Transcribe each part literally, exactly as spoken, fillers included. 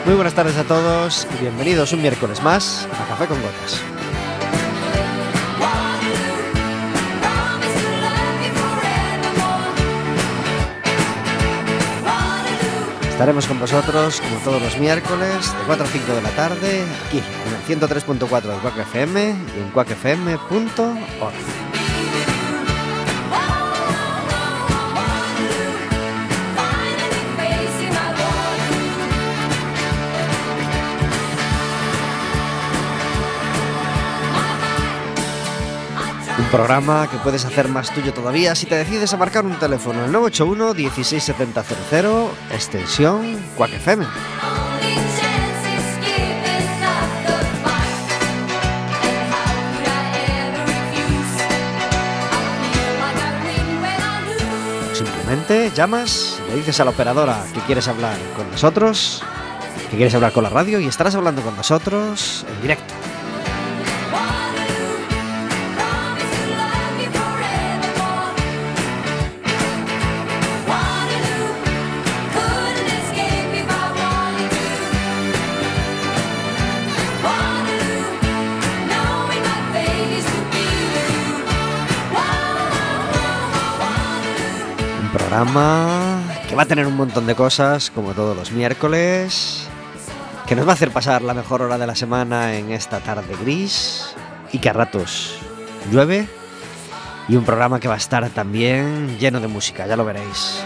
Muy buenas tardes a todos y bienvenidos un miércoles más a Café con Gotas. Estaremos con vosotros como todos los miércoles de cuatro a cinco de la tarde aquí en el ciento tres punto cuatro de Quack F M y en quack f m punto org. Un programa que puedes hacer más tuyo todavía si te decides a marcar un teléfono al nueve ocho uno, dieciséis setenta cero cero, extensión Quack F M. Simplemente llamas, le dices a la operadora que quieres hablar con nosotros, que quieres hablar con la radio y estarás hablando con nosotros en directo. Programa que va a tener un montón de cosas, como todos los miércoles, que nos va a hacer pasar la mejor hora de la semana en esta tarde gris y que a ratos llueve, y un programa que va a estar también lleno de música, ya lo veréis.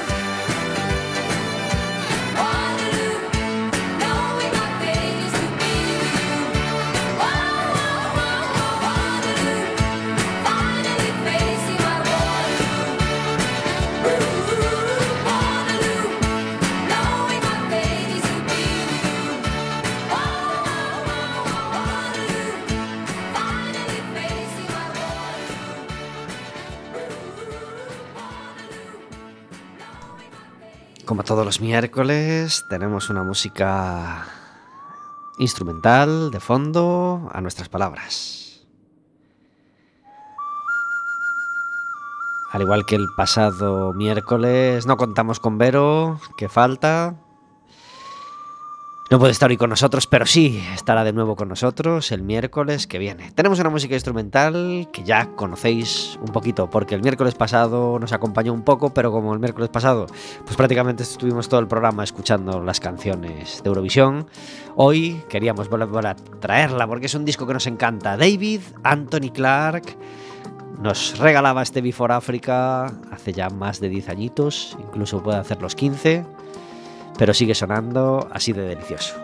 Como todos los miércoles, tenemos una música instrumental de fondo a nuestras palabras. Al igual que el pasado miércoles, no contamos con Vero, que falta. No puede estar hoy con nosotros, pero sí estará de nuevo con nosotros el miércoles que viene. Tenemos una música instrumental que ya conocéis un poquito, porque el miércoles pasado nos acompañó un poco, pero como el miércoles pasado pues prácticamente estuvimos todo el programa escuchando las canciones de Eurovisión, hoy queríamos volver a traerla porque es un disco que nos encanta. David Anthony Clark nos regalaba este Before Africa hace ya más de diez añitos, incluso puede hacer los quince, pero sigue sonando así de delicioso.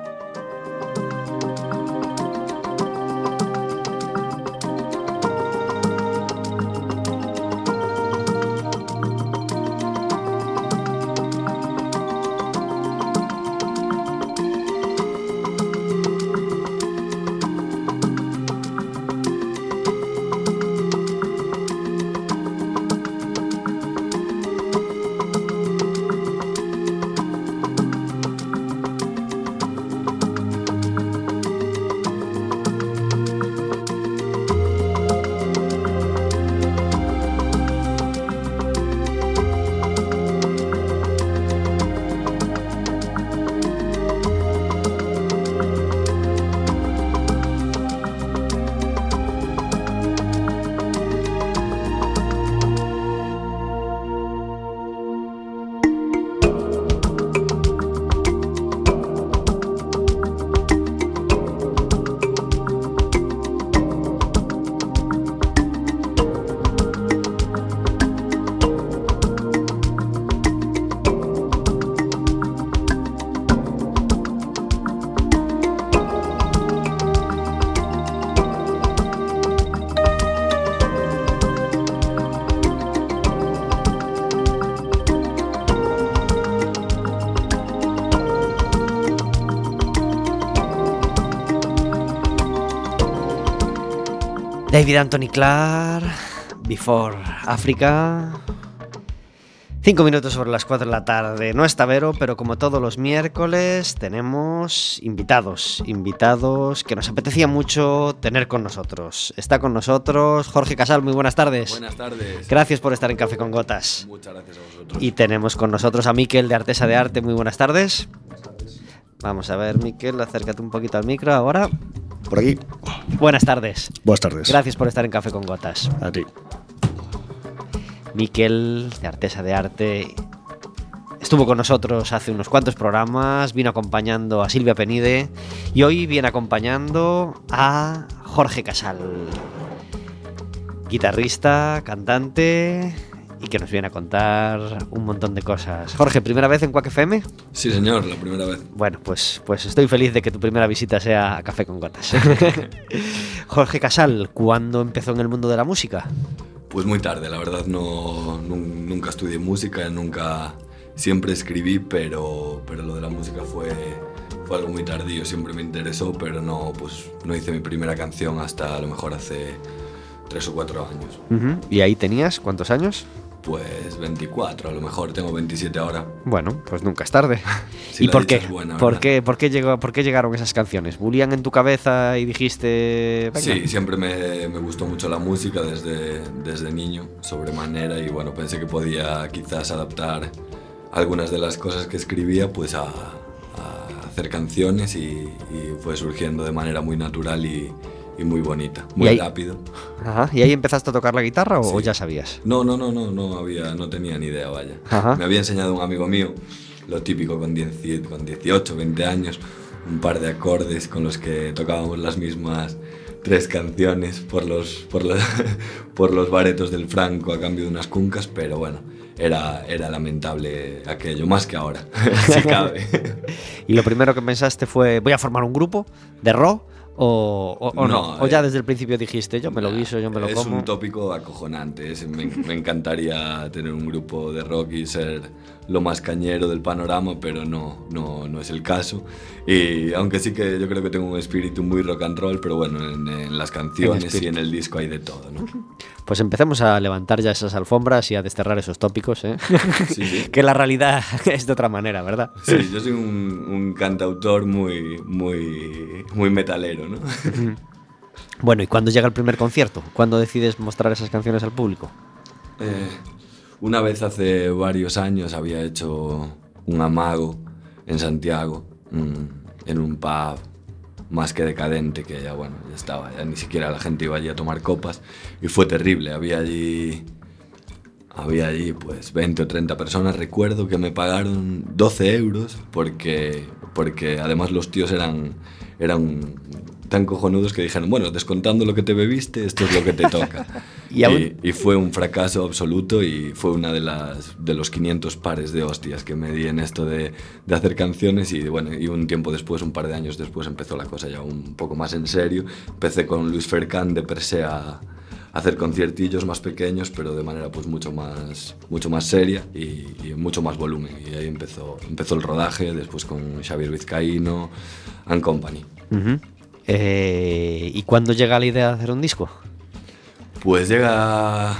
David Anthony Clark, Before Africa. Cinco minutos sobre las cuatro de la tarde. No está Vero, pero como todos los miércoles tenemos invitados, invitados que nos apetecía mucho tener con nosotros. Está con nosotros Jorge Casal, muy buenas tardes. Buenas tardes. Gracias por estar en Café con Gotas. Muchas gracias a vosotros. Y tenemos con nosotros a Miquel de Artesa de Arte, muy buenas tardes. Buenas tardes. Vamos a ver, Miquel, acércate un poquito al micro ahora. Por aquí. Buenas tardes. Buenas tardes. Gracias por estar en Café con Gotas. A ti. Miquel, de Artesa de Arte, estuvo con nosotros hace unos cuantos programas, vino acompañando a Silvia Penide y hoy viene acompañando a Jorge Casal, guitarrista, cantante y que nos viene a contar un montón de cosas. Jorge, ¿primera vez en Quack F M? Sí, señor, la primera vez. Bueno, pues, pues estoy feliz de que tu primera visita sea a Café con Gotas. Jorge Casal, ¿cuándo empezó en el mundo de la música? Pues muy tarde, la verdad no, nun- nunca estudié música, nunca, siempre escribí, pero, pero lo de la música fue, fue algo muy tardío, siempre me interesó, pero no, pues, no hice mi primera canción hasta a lo mejor hace tres o cuatro años. Uh-huh. ¿Y ahí tenías cuántos años? Pues veinticuatro, a lo mejor tengo veintisiete ahora. Bueno, pues nunca es tarde. Si ¿Y la por dicha qué? es buena, ¿Por ¿verdad? qué, por, qué llegó, ¿Por qué llegaron esas canciones? ¿Bulían en tu cabeza y dijiste... venga? Sí, siempre me, me gustó mucho la música desde, desde niño, sobremanera, y bueno, pensé que podía quizás adaptar algunas de las cosas que escribía pues a, a hacer canciones y, y fue surgiendo de manera muy natural y, y muy bonita, muy ahí- rápido. Ajá. ¿Y ahí empezaste a tocar la guitarra o, Sí. o ya sabías? No, no, no, no, no había, no tenía ni idea, vaya. Ajá. Me había enseñado un amigo mío, lo típico con diez, con dieciocho, veinte años, un par de acordes con los que tocábamos las mismas tres canciones por los, por los, por los baretos del Franco a cambio de unas cuncas, pero bueno, era, era lamentable aquello, más que ahora, si cabe. ¿Y lo primero que pensaste fue voy a formar un grupo de rock o, o, o no? No, ¿O ya eh, desde el principio dijiste yo me lo guiso, yo me lo es como? un tópico acojonante. Es- me, me encantaría tener un grupo de rock y ser lo más cañero del panorama, pero no, no, no es el caso. Y aunque sí que yo creo que tengo un espíritu muy rock and roll, pero bueno, en, en las canciones y espíritu. en el disco hay de todo, ¿no? Pues empecemos a levantar ya esas alfombras y a desterrar esos tópicos, ¿eh? Sí, sí. Que la realidad es de otra manera, ¿verdad? Sí, yo soy un, un cantautor muy, muy, muy metalero, ¿no? Bueno, ¿y cuándo llega el primer concierto? ¿Cuándo decides mostrar esas canciones al público? Eh, una vez hace varios años había hecho un amago en Santiago, mm, en un pub más que decadente, que ya bueno, ya estaba, ya ni siquiera la gente iba allí a tomar copas, y fue terrible. Había allí, había allí pues veinte o treinta personas. Recuerdo que me pagaron doce euros porque, porque además los tíos eran, eran tan cojonudos que dijeron, bueno, descontando lo que te bebiste, esto es lo que te toca. Y y, aún- y fue un fracaso absoluto y fue una de las de los quinientos pares de hostias que me di en esto de, de hacer canciones. Y bueno, y un tiempo después, un par de años después, empezó la cosa ya un poco más en serio. Empecé con Luis Fercán de per se a, a hacer conciertillos más pequeños, pero de manera pues mucho más, mucho más seria y, y mucho más volumen. Y ahí empezó, empezó el rodaje, después con Xavier Vizcaíno and Company. Uh-huh. Eh, ¿Y cuándo llega la idea de hacer un disco? Pues llega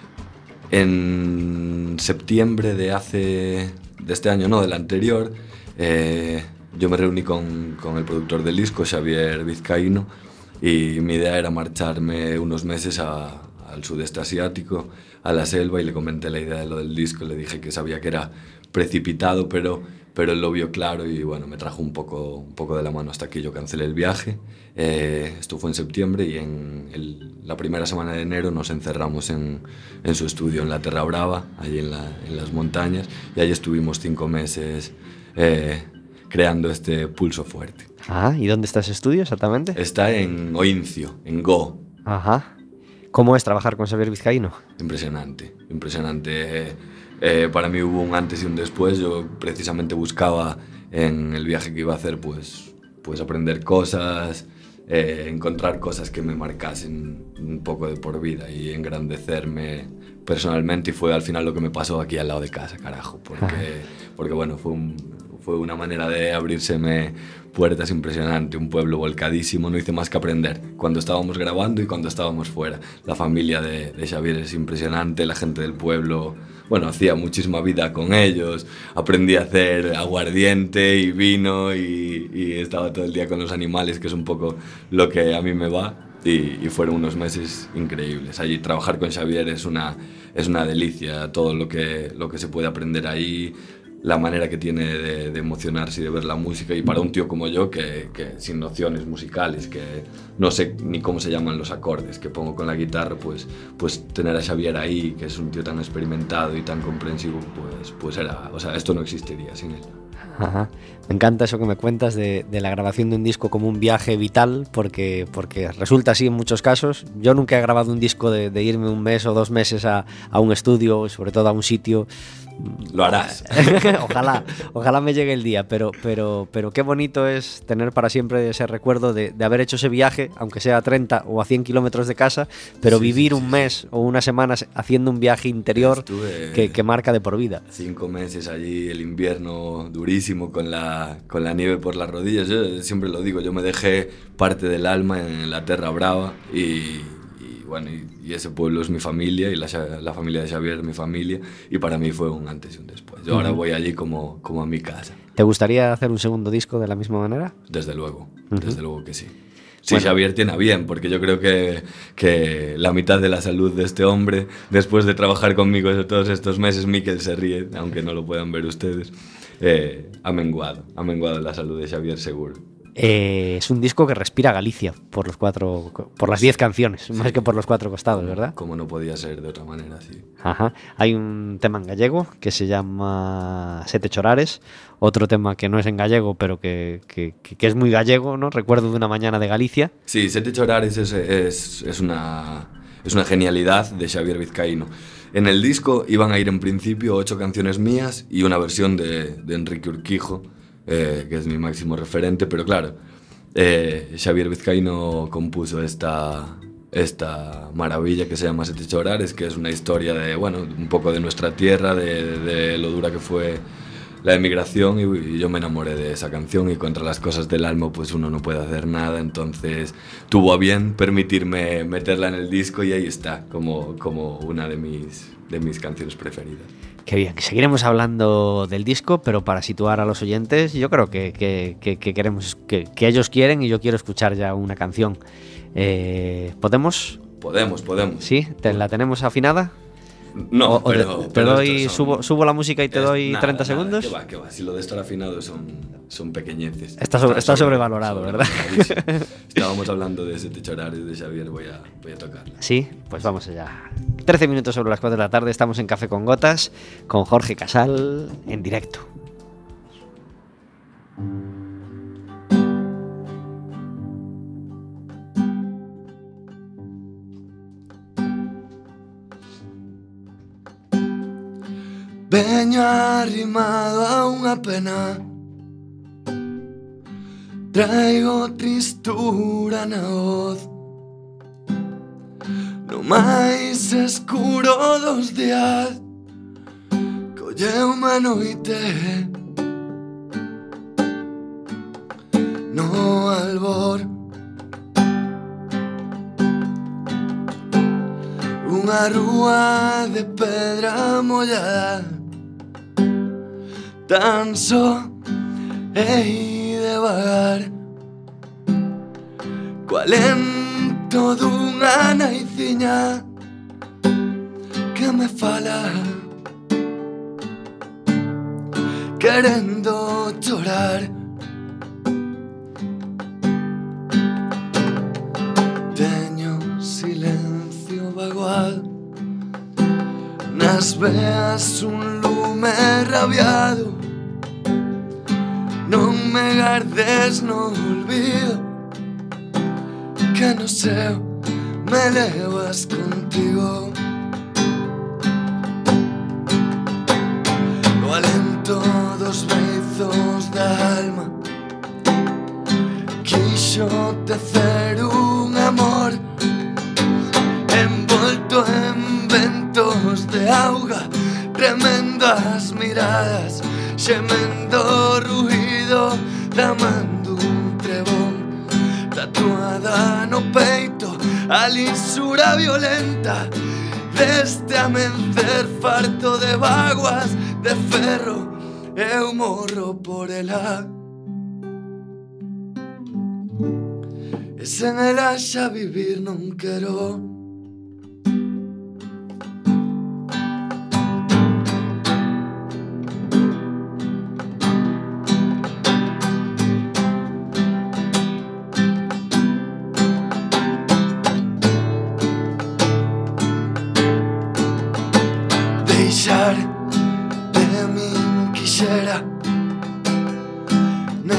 en septiembre de hace de este año, no, del anterior. Eh, yo me reuní con, con el productor del disco, Xavier Vizcaíno, y mi idea era marcharme unos meses a, al sudeste asiático, a la selva, y le comenté la idea de lo del disco. Le dije que sabía que era precipitado, pero, pero él lo vio claro y bueno, me trajo un poco, un poco de la mano hasta que yo cancelé el viaje. Eh, esto fue en septiembre y en el, la primera semana de enero nos encerramos en, en su estudio en la Terra Brava, allí en, la, en las montañas, y ahí estuvimos cinco meses eh, creando este pulso fuerte. Ah, ¿y dónde está ese estudio exactamente? Está en Oincio, en Go. Ajá. ¿Cómo es trabajar con Xavier Vizcaíno? Impresionante, impresionante. Eh, para mí hubo un antes y un después. Yo precisamente buscaba en el viaje que iba a hacer pues, pues aprender cosas, eh, encontrar cosas que me marcasen un poco de por vida y engrandecerme personalmente, y fue al final lo que me pasó aquí al lado de casa, carajo, porque, porque bueno, fue, un, fue una manera de abrírseme puertas impresionante, un pueblo volcadísimo. No hice más que aprender cuando estábamos grabando y cuando estábamos fuera. La familia de, de Xavier es impresionante, la gente del pueblo, bueno, hacía muchísima vida con ellos, aprendí a hacer aguardiente y vino y, y estaba todo el día con los animales, que es un poco lo que a mí me va. Y, y fueron unos meses increíbles. Allí trabajar con Xavier es una, es una delicia, todo lo que, lo que se puede aprender ahí. la manera que tiene de, de emocionarse y de ver la música, y para un tío como yo que, que sin nociones musicales, que no sé ni cómo se llaman los acordes que pongo con la guitarra, pues, pues tener a Xavier ahí, que es un tío tan experimentado y tan comprensivo, pues, pues era, o sea, esto no existiría sin él. Ajá. Me encanta eso que me cuentas de, de la grabación de un disco como un viaje vital, porque, porque resulta así en muchos casos. Yo nunca he grabado un disco de, de irme un mes o dos meses a, a un estudio, sobre todo a un sitio. Lo harás. ojalá, ojalá me llegue el día, pero, pero, pero qué bonito es tener para siempre ese recuerdo de, de haber hecho ese viaje, aunque sea a treinta o a cien kilómetros de casa, pero sí, vivir sí, sí, un mes sí. o unas semanas haciendo un viaje interior que, que marca de por vida. Cinco meses allí, el invierno durísimo, con la, con la nieve por las rodillas. Yo siempre lo digo, yo me dejé parte del alma en la Terra Brava y... Bueno, y, y ese pueblo es mi familia y la, la familia de Xavier es mi familia, y para mí fue un antes y un después. Yo uh-huh. ahora voy allí como, como a mi casa. ¿Te gustaría hacer un segundo disco de la misma manera? Desde luego, uh-huh. desde luego que sí. Sí, bueno. Xavier tiene a bien, porque yo creo que, que la mitad de la salud de este hombre, después de trabajar conmigo todos estos meses, Miquel se ríe, aunque no lo puedan ver ustedes, eh, ha menguado, ha menguado la salud de Xavier seguro. Eh, es un disco que respira Galicia por los cuatro, por las diez canciones, sí. más que por los cuatro costados, ¿verdad? Como no podía ser de otra manera, sí. Ajá. Hay un tema en gallego que se llama Sete Chorares, otro tema que no es en gallego, pero que, que, que es muy gallego, ¿no? Recuerdo de una mañana de Galicia. Sí, Sete Chorares es, es, es, una, es una genialidad de Xavier Vizcaíno. En el disco iban a ir en principio ocho canciones mías y una versión de, de Enrique Urquijo, Eh, que es mi máximo referente, pero claro, eh, Xavier Vizcaíno compuso esta, esta maravilla que se llama Sete Chorares, que es una historia de, bueno, un poco de nuestra tierra, de, de lo dura que fue la emigración, y, y yo me enamoré de esa canción, y contra las cosas del alma pues uno no puede hacer nada, entonces tuvo a bien permitirme meterla en el disco, y ahí está, como, como una de mis, de mis canciones preferidas. Qué bien, seguiremos hablando del disco, pero para situar a los oyentes, yo creo que, que, que, que queremos que, que ellos quieren, y yo quiero escuchar ya una canción. Eh, ¿Podemos? Podemos, podemos. ¿Sí? ¿Te, ¿La tenemos afinada? No, o, pero, o te, te pero doy, son, subo, subo la música y te es, doy nada, treinta nada, segundos. ¿Qué va, qué va? Si lo de estar afinado son, son pequeñeces. Está, sobre, está, está sobrevalorado, sobre, ¿verdad? Estábamos hablando de Sete Chorares de Xavier, voy a, voy a tocarla. Sí, pues vamos allá. trece minutos sobre las cuatro de la tarde, estamos en Café con Gotas con Jorge Casal en directo. Veño arrimado a unha pena, traigo tristura na voz, no máis escuro dos días colleume a noite, no albor, unha rúa de pedra mollada, tan só e devagar, co alento dunha naiciña que me fala, querendo chorar. Teño silencio vagual, nas veas un lume rabiado, non me gardes no olvido, que no seu me levas contigo. O alento dos beizos da alma quixo tecer un amor envolto en ventos de auga, tremendas miradas, xemendo ruido da man dun trebón, tatuada no peito a lisura violenta deste amencer farto de vaguas de ferro. Eu morro por ela, e sen ela xa vivir non quero.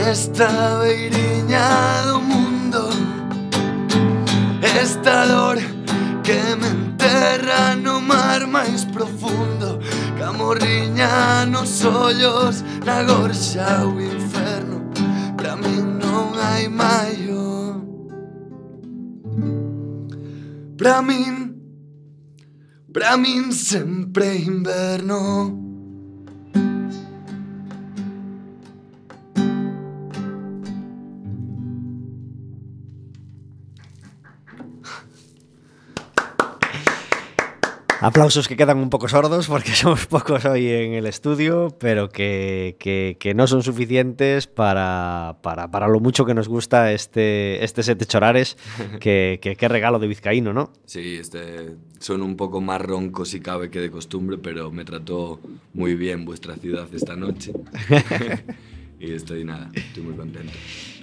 nesta beiriña do mundo. Esta dor que me enterra no mar máis profundo, ca morriña nos ollos, na gorxa o inferno. Pra min non hai maio, pra min, pra min sempre inverno. Aplausos que quedan un poco sordos porque somos pocos hoy en el estudio, pero que, que, que no son suficientes para, para, para lo mucho que nos gusta este, este Sete Chorares, que, que, que regalo de vizcaíno, ¿no? Sí, este, son un poco más roncos si cabe que de costumbre, pero me trató muy bien vuestra ciudad esta noche. Y estoy, nada, estoy muy contento.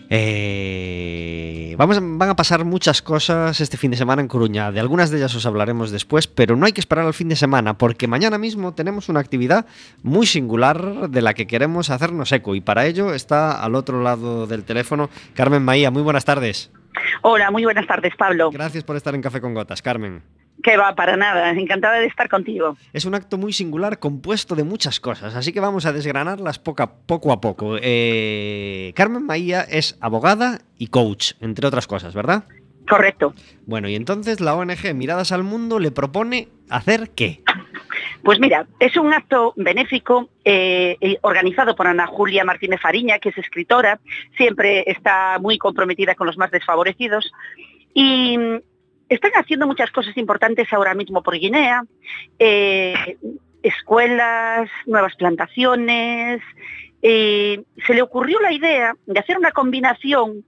Eh, vamos a, van a pasar muchas cosas este fin de semana en Coruña. De algunas de ellas os hablaremos después, pero no hay que esperar al fin de semana porque mañana mismo tenemos una actividad muy singular de la que queremos hacernos eco y para ello está al otro lado del teléfono Carmen Maía. Muy buenas tardes. Hola, muy buenas tardes, Pablo. Gracias por estar en Café con Gotas, Carmen. Que va, para nada, encantada de estar contigo. Es un acto muy singular compuesto de muchas cosas, así que vamos a desgranarlas poco a poco. A poco. Eh, Carmen Maía es abogada y coach, entre otras cosas, ¿verdad? Correcto. Bueno, y entonces la O N G Miradas al Mundo le propone ¿hacer qué? Pues mira, es un acto benéfico eh, organizado por Ana Julia Martínez Fariña, que es escritora, siempre está muy comprometida con los más desfavorecidos, y están haciendo muchas cosas importantes ahora mismo por Guinea, eh, escuelas, nuevas plantaciones. Eh, se le ocurrió la idea de hacer una combinación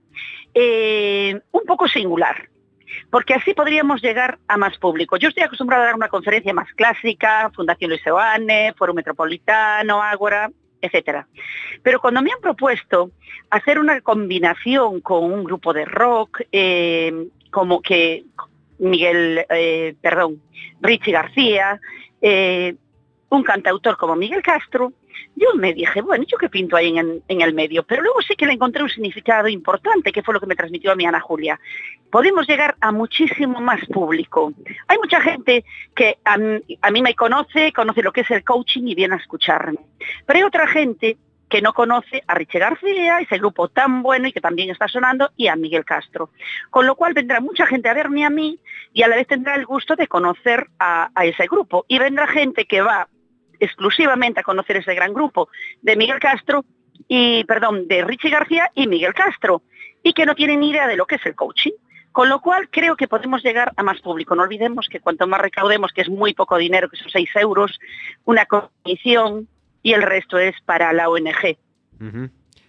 eh, un poco singular, porque así podríamos llegar a más público. Yo estoy acostumbrada a dar una conferencia más clásica, Fundación Luis Seoane, Foro Metropolitano, Ágora, etcétera. Pero cuando me han propuesto hacer una combinación con un grupo de rock, eh, como que Miguel, eh, perdón, Richie García, eh, un cantautor como Miguel Castro, yo me dije, bueno, ¿yo qué pinto ahí en, en el medio? Pero luego sí que le encontré un significado importante, que fue lo que me transmitió a mí Ana Julia. Podemos llegar a muchísimo más público. Hay mucha gente que a, a mí me conoce, conoce lo que es el coaching y viene a escucharme. Pero hay otra gente que no conoce a Richie García, ese grupo tan bueno y que también está sonando, y a Miguel Castro. Con lo cual vendrá mucha gente a verme a mí y a la vez tendrá el gusto de conocer a, a ese grupo. Y vendrá gente que va exclusivamente a conocer ese gran grupo de Miguel Castro y, perdón, de Richie García y Miguel Castro, y que no tienen ni idea de lo que es el coaching. Con lo cual creo que podemos llegar a más público. No olvidemos que cuanto más recaudemos, que es muy poco dinero, que son seis euros, una comisión, y el resto es para la O N G. Uh-huh.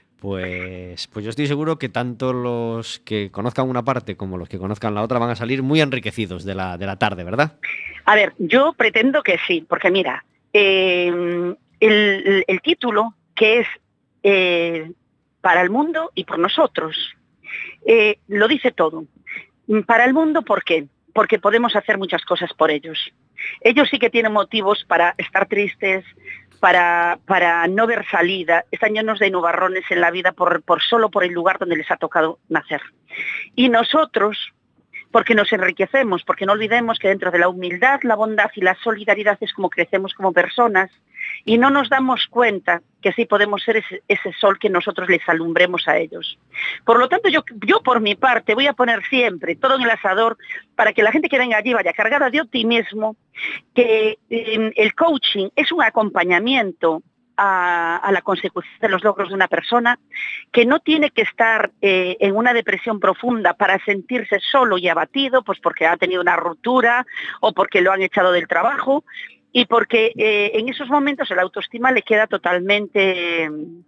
Pues, pues yo estoy seguro que tanto los que conozcan una parte como los que conozcan la otra van a salir muy enriquecidos de la, de la tarde, ¿verdad? A ver, yo pretendo que sí, porque mira, eh, el, el título, que es eh, para el mundo y por nosotros, eh, lo dice todo. Para el mundo, ¿por qué? Porque podemos hacer muchas cosas por ellos. Ellos sí que tienen motivos para estar tristes, para, para no ver salida, están llenos de nubarrones en la vida por, por solo por el lugar donde les ha tocado nacer. Y nosotros, porque nos enriquecemos, porque no olvidemos que dentro de la humildad, la bondad y la solidaridad es como crecemos como personas, y no nos damos cuenta que sí podemos ser ese, ese sol que nosotros les alumbremos a ellos. Por lo tanto, yo, yo por mi parte voy a poner siempre todo en el asador para que la gente que venga allí vaya cargada de optimismo, que eh, el coaching es un acompañamiento a, a la consecución de los logros de una persona, que no tiene que estar eh, en una depresión profunda para sentirse solo y abatido, pues porque ha tenido una ruptura o porque lo han echado del trabajo, y porque eh, en esos momentos el autoestima le queda totalmente,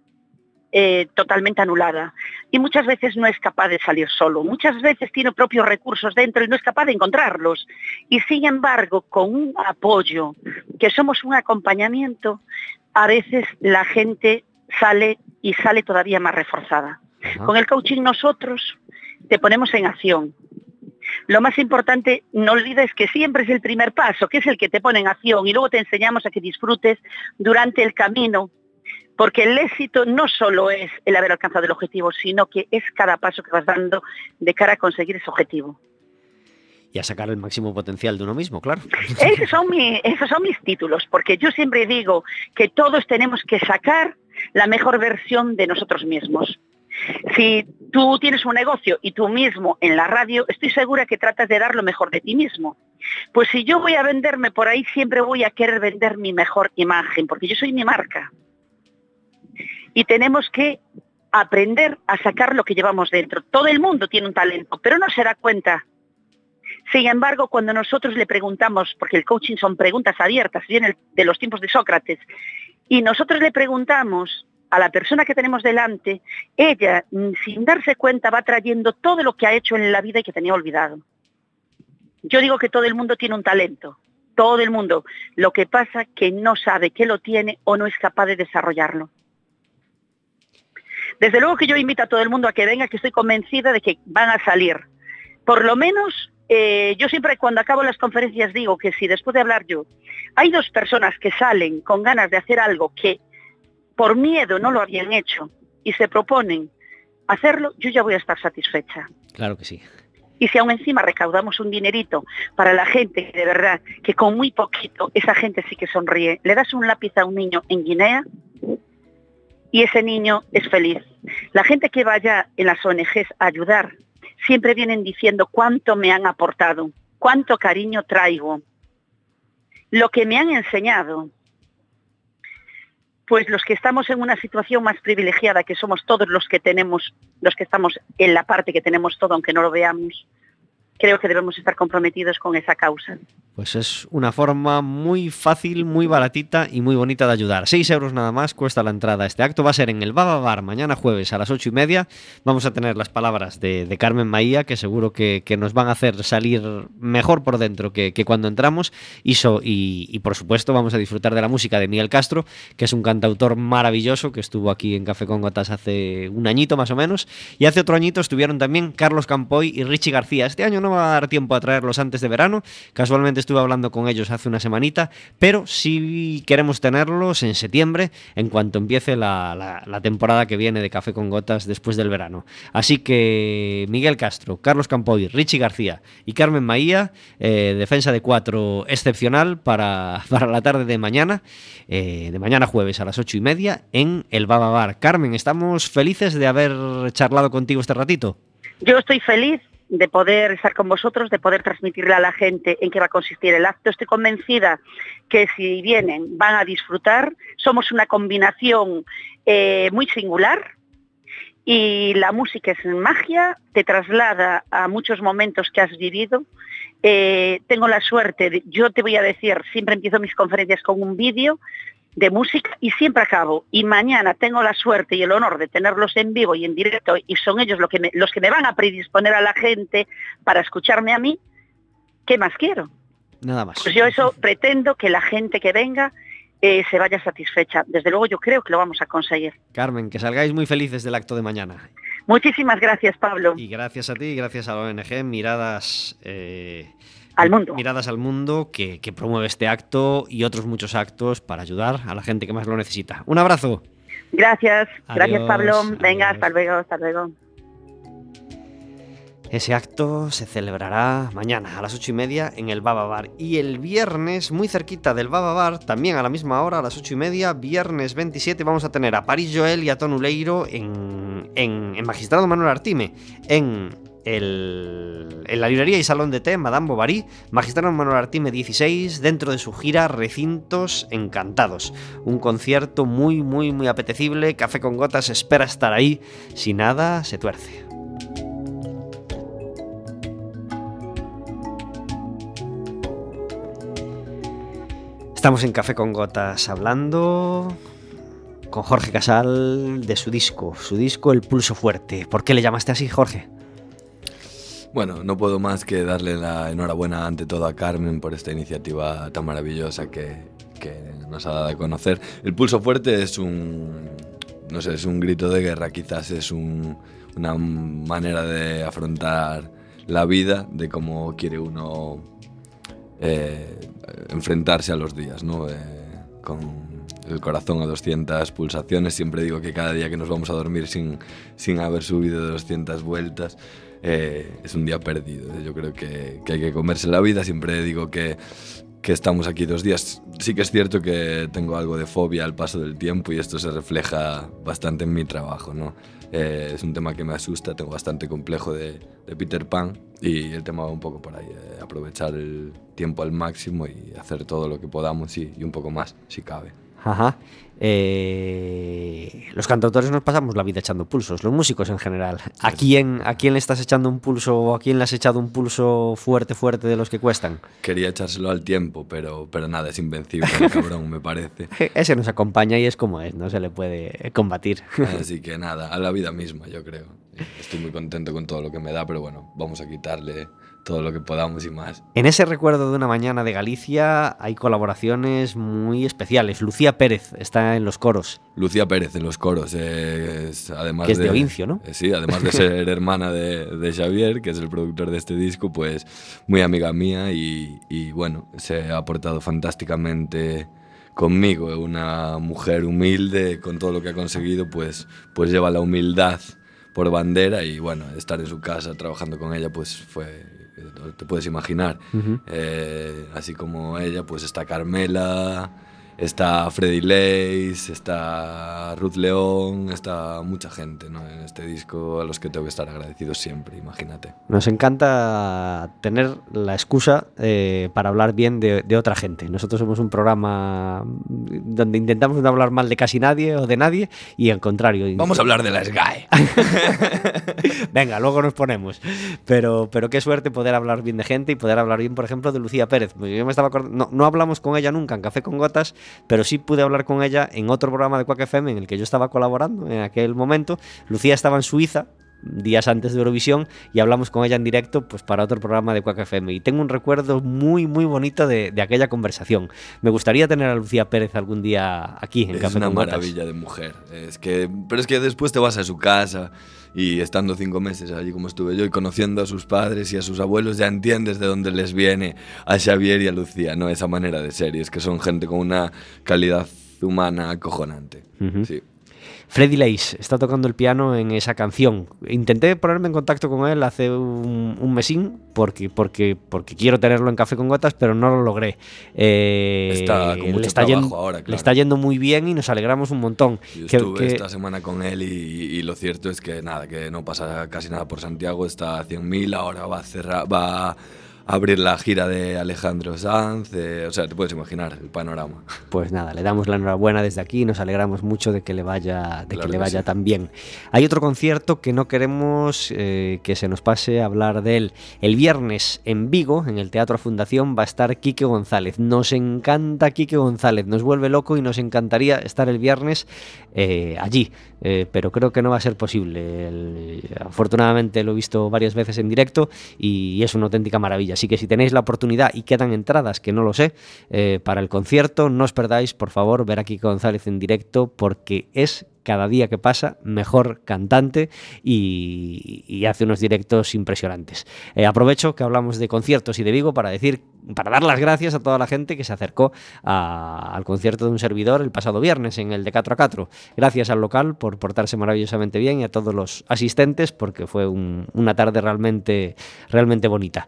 eh, totalmente anulada. Y muchas veces no es capaz de salir solo. Muchas veces tiene propios recursos dentro y no es capaz de encontrarlos. Y sin embargo, con un apoyo, que somos un acompañamiento, a veces la gente sale y sale todavía más reforzada. Ajá. Con el coaching nosotros te ponemos en acción. Lo más importante, no olvides que siempre es el primer paso, que es el que te pone en acción, y luego te enseñamos a que disfrutes durante el camino Porque el éxito no solo es el haber alcanzado el objetivo, sino que es cada paso que vas dando de cara a conseguir ese objetivo. Y a sacar el máximo potencial de uno mismo, claro. Esos son, mi, esos son mis títulos, porque yo siempre digo que todos tenemos que sacar la mejor versión de nosotros mismos. Si tú tienes un negocio y tú mismo en la radio, estoy segura que tratas de dar lo mejor de ti mismo. Pues si yo voy a venderme por ahí, siempre voy a querer vender mi mejor imagen, porque yo soy mi marca. Y tenemos que aprender a sacar lo que llevamos dentro. Todo el mundo tiene un talento, pero no se da cuenta. Sin embargo, cuando nosotros le preguntamos, porque el coaching son preguntas abiertas, viene de los tiempos de Sócrates, y nosotros le preguntamos a la persona que tenemos delante, ella, sin darse cuenta, va trayendo todo lo que ha hecho en la vida y que tenía olvidado. Yo digo que todo el mundo tiene un talento, todo el mundo. Lo que pasa es que no sabe que lo tiene o no es capaz de desarrollarlo. Desde luego que yo invito a todo el mundo a que venga, que estoy convencida de que van a salir. Por lo menos... Eh, yo siempre cuando acabo las conferencias digo que si después de hablar yo, hay dos personas que salen con ganas de hacer algo que por miedo no lo habían hecho y se proponen hacerlo, yo ya voy a estar satisfecha. Claro que sí. Y si aún encima recaudamos un dinerito para la gente, de verdad, que con muy poquito esa gente sí que sonríe. Le das un lápiz a un niño en Guinea y ese niño es feliz. La gente que vaya en las O N Ges a ayudar, siempre vienen diciendo cuánto me han aportado, cuánto cariño traigo, lo que me han enseñado. Pues los que estamos en una situación más privilegiada, que somos todos los que tenemos, los que estamos en la parte que tenemos todo, aunque no lo veamos, creo que debemos estar comprometidos con esa causa. Pues es una forma muy fácil, muy baratita y muy bonita de ayudar. seis euros nada más cuesta la entrada a este acto. Va a ser en el Baba Bar mañana jueves a las ocho y media. Vamos a tener las palabras de, de Carmen Maía, que seguro que, que nos van a hacer salir mejor por dentro que, que cuando entramos. Y, so, y, y por supuesto vamos a disfrutar de la música de Miguel Castro, que es un cantautor maravilloso que estuvo aquí en Café con Gotas hace un añito más o menos. Y hace otro añito estuvieron también Carlos Campoy y Richie García. Este año no va a dar tiempo a traerlos antes de verano. Casualmente estuve hablando con ellos hace una semanita, pero sí queremos tenerlos en septiembre, en cuanto empiece la, la, la temporada que viene de Café con Gotas después del verano. Así que Miguel Castro, Carlos Campoy, Richie García y Carmen Maía, eh, defensa de cuatro excepcional para, para la tarde de mañana, eh, de mañana jueves a las ocho y media en el Baba Bar. Carmen, estamos felices de haber charlado contigo este ratito. Yo estoy feliz de poder estar con vosotros, de poder transmitirle a la gente en qué va a consistir el acto. Estoy convencida que si vienen van a disfrutar. Somos una combinación eh, muy singular y la música es magia, te traslada a muchos momentos que has vivido. Eh, tengo la suerte, de, yo te voy a decir, siempre empiezo mis conferencias con un vídeo de música y siempre acabo. Y mañana tengo la suerte y el honor de tenerlos en vivo y en directo y son ellos los que me, los que me van a predisponer a la gente para escucharme a mí. ¿Qué más quiero? Nada más. Pues yo eso pretendo que la gente que venga eh, se vaya satisfecha. Desde luego yo creo que lo vamos a conseguir. Carmen, que salgáis muy felices del acto de mañana. Muchísimas gracias, Pablo. Y gracias a ti y gracias a la O N G Miradas... Eh... al mundo. Miradas al Mundo, que, que promueve este acto y otros muchos actos para ayudar a la gente que más lo necesita. Un abrazo. Gracias, adiós, gracias Pablo. Venga, adiós. hasta luego, hasta luego. Ese acto se celebrará mañana a las ocho y media en el Baba Bar. Y el viernes, muy cerquita del Baba Bar, también a la misma hora, a las ocho y media, viernes veintisiete, vamos a tener a París Joel y a Tonuleiro en, en, en Magistrado Manuel Artime, en... El, en la librería y salón de té Madame Bovary, Magistrado Manuel Artime dieciséis, dentro de su gira Recintos Encantados. Un concierto muy, muy, muy apetecible. Café con Gotas espera estar ahí. Si nada se tuerce. Estamos en Café con Gotas hablando con Jorge Casal de su disco, su disco El Pulso Fuerte. ¿Por qué le llamaste así, Jorge? Bueno, no puedo más que darle la enhorabuena ante todo a Carmen por esta iniciativa tan maravillosa que, que nos ha dado a conocer. El Pulso Fuerte es un, no sé, es un grito de guerra, quizás es un, una manera de afrontar la vida, de cómo quiere uno eh, enfrentarse a los días, ¿no? Eh, con, el corazón a doscientas pulsaciones. Siempre digo que cada día que nos vamos a dormir sin, sin haber subido doscientas vueltas eh, es un día perdido. Yo creo que, que hay que comerse la vida. Siempre digo que, que estamos aquí dos días. Sí que es cierto que tengo algo de fobia al paso del tiempo y esto se refleja bastante en mi trabajo, ¿no? Eh, es un tema que me asusta, tengo bastante complejo de, de Peter Pan y el tema va un poco por ahí, eh, aprovechar el tiempo al máximo y hacer todo lo que podamos y, y un poco más, si cabe. Ajá. Eh, los cantautores nos pasamos la vida echando pulsos, los músicos en general. ¿A quién, ¿A quién le estás echando un pulso o a quién le has echado un pulso fuerte, fuerte de los que cuestan? Quería echárselo al tiempo, pero, pero nada, es invencible, el cabrón, me parece. Ese nos acompaña y es como es, no se le puede combatir. Así que nada, a la vida misma, yo creo. Estoy muy contento con todo lo que me da, pero bueno, vamos a quitarle todo lo que podamos y más. En ese recuerdo de una mañana de Galicia hay colaboraciones muy especiales. Lucía Pérez está en los coros. Lucía Pérez en los coros, eh, es, además que es de, de Oincio, ¿no? Eh, sí, además de ser hermana de, de Xavier, que es el productor de este disco, pues muy amiga mía y, y bueno, se ha portado fantásticamente conmigo. Una mujer humilde, con todo lo que ha conseguido, pues, pues lleva la humildad por bandera y bueno, estar en su casa trabajando con ella pues fue, te puedes imaginar. Uh-huh. Eh, así como ella pues está Carmela, está Freddy Leis, está Ruth León, está mucha gente, ¿no? En este disco a los que tengo que estar agradecido siempre, imagínate. Nos encanta tener la excusa eh, para hablar bien de, de otra gente. Nosotros somos un programa donde intentamos no hablar mal de casi nadie o de nadie y al contrario. Vamos a hablar de la S G A E. Venga, luego nos ponemos. Pero, pero qué suerte poder hablar bien de gente y poder hablar bien, por ejemplo, de Lucía Pérez. Yo me estaba acordando, no, no hablamos con ella nunca en Café con Gotas, pero sí pude hablar con ella en otro programa de Quack F M en el que yo estaba colaborando en aquel momento. Lucía estaba en Suiza días antes de Eurovisión y hablamos con ella en directo pues para otro programa de Quack F M y tengo un recuerdo muy muy bonito de, de aquella conversación. Me gustaría tener a Lucía Pérez algún día aquí en es Café una con Gotas. Maravilla de mujer, es que, pero es que después te vas a su casa y estando cinco meses allí como estuve yo y conociendo a sus padres y a sus abuelos ya entiendes de dónde les viene a Xavier y a Lucía, ¿no? Esa manera de ser, y es que son gente con una calidad humana acojonante. Uh-huh. Sí. Freddy Leis está tocando el piano en esa canción. Intenté ponerme en contacto con él hace un, un mesín porque, porque, porque quiero tenerlo en Café con Gotas, pero no lo logré. Eh, está con mucho le está trabajo yendo, ahora, claro. Le está yendo muy bien y nos alegramos un montón. Yo que, estuve que... esta semana con él y, y lo cierto es que nada, que no pasa casi nada por Santiago, está a cien mil, ahora va a cerrar, va a abrir la gira de Alejandro Sanz, eh, o sea, te puedes imaginar el panorama. Pues nada, le damos la enhorabuena desde aquí y nos alegramos mucho de que le vaya, de claro que le que vaya sí. tan bien. Hay otro concierto que no queremos eh, que se nos pase a hablar de él. El viernes en Vigo, en el Teatro Fundación, va a estar Quique González. Nos encanta Quique González, nos vuelve loco y nos encantaría estar el viernes eh, allí, eh, pero creo que no va a ser posible. El, afortunadamente lo he visto varias veces en directo y es una auténtica maravilla. Así que si tenéis la oportunidad y quedan entradas, que no lo sé, eh, para el concierto, no os perdáis, por favor, ver a Quique González en directo porque es cada día que pasa mejor cantante y, y hace unos directos impresionantes. Eh, aprovecho que hablamos de conciertos y de Vigo para decir, para dar las gracias a toda la gente que se acercó a, al concierto de un servidor el pasado viernes en el de cuatro a cuatro. Gracias al local por portarse maravillosamente bien y a todos los asistentes porque fue un, una tarde realmente, realmente bonita.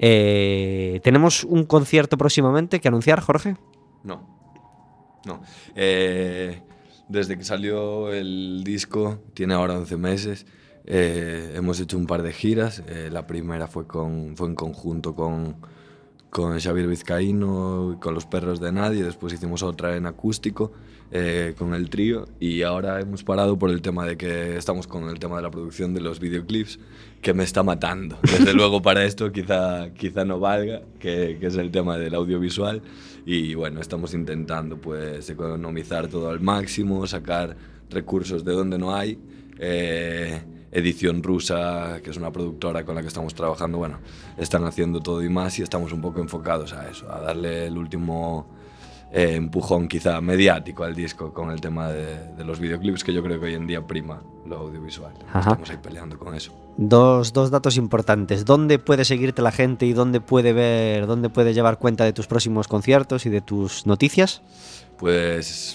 Eh, ¿Tenemos un concierto próximamente que anunciar, Jorge? No, no. Eh... Desde que salió el disco, tiene ahora once meses, eh, hemos hecho un par de giras. Eh, la primera fue, con, fue en conjunto con, con Xavier Vizcaíno y con Los Perros de Nadie. Después hicimos otra en acústico eh, con el trío y ahora hemos parado por el tema de que estamos con el tema de la producción de los videoclips, que me está matando. Desde luego para esto quizá, quizá no valga, que, que es el tema del audiovisual. Y bueno, estamos intentando pues economizar todo al máximo, sacar recursos de donde no hay. Eh, Edición Rusa, que es una productora con la que estamos trabajando, bueno, están haciendo todo y más y estamos un poco enfocados a eso, a darle el último eh, empujón quizá mediático al disco con el tema de, de los videoclips, que yo creo que hoy en día prima lo audiovisual. Ajá. Estamos ahí peleando con eso. Dos, dos datos importantes. ¿Dónde puede seguirte la gente y dónde puede ver, dónde puede llevar cuenta de tus próximos conciertos y de tus noticias? Pues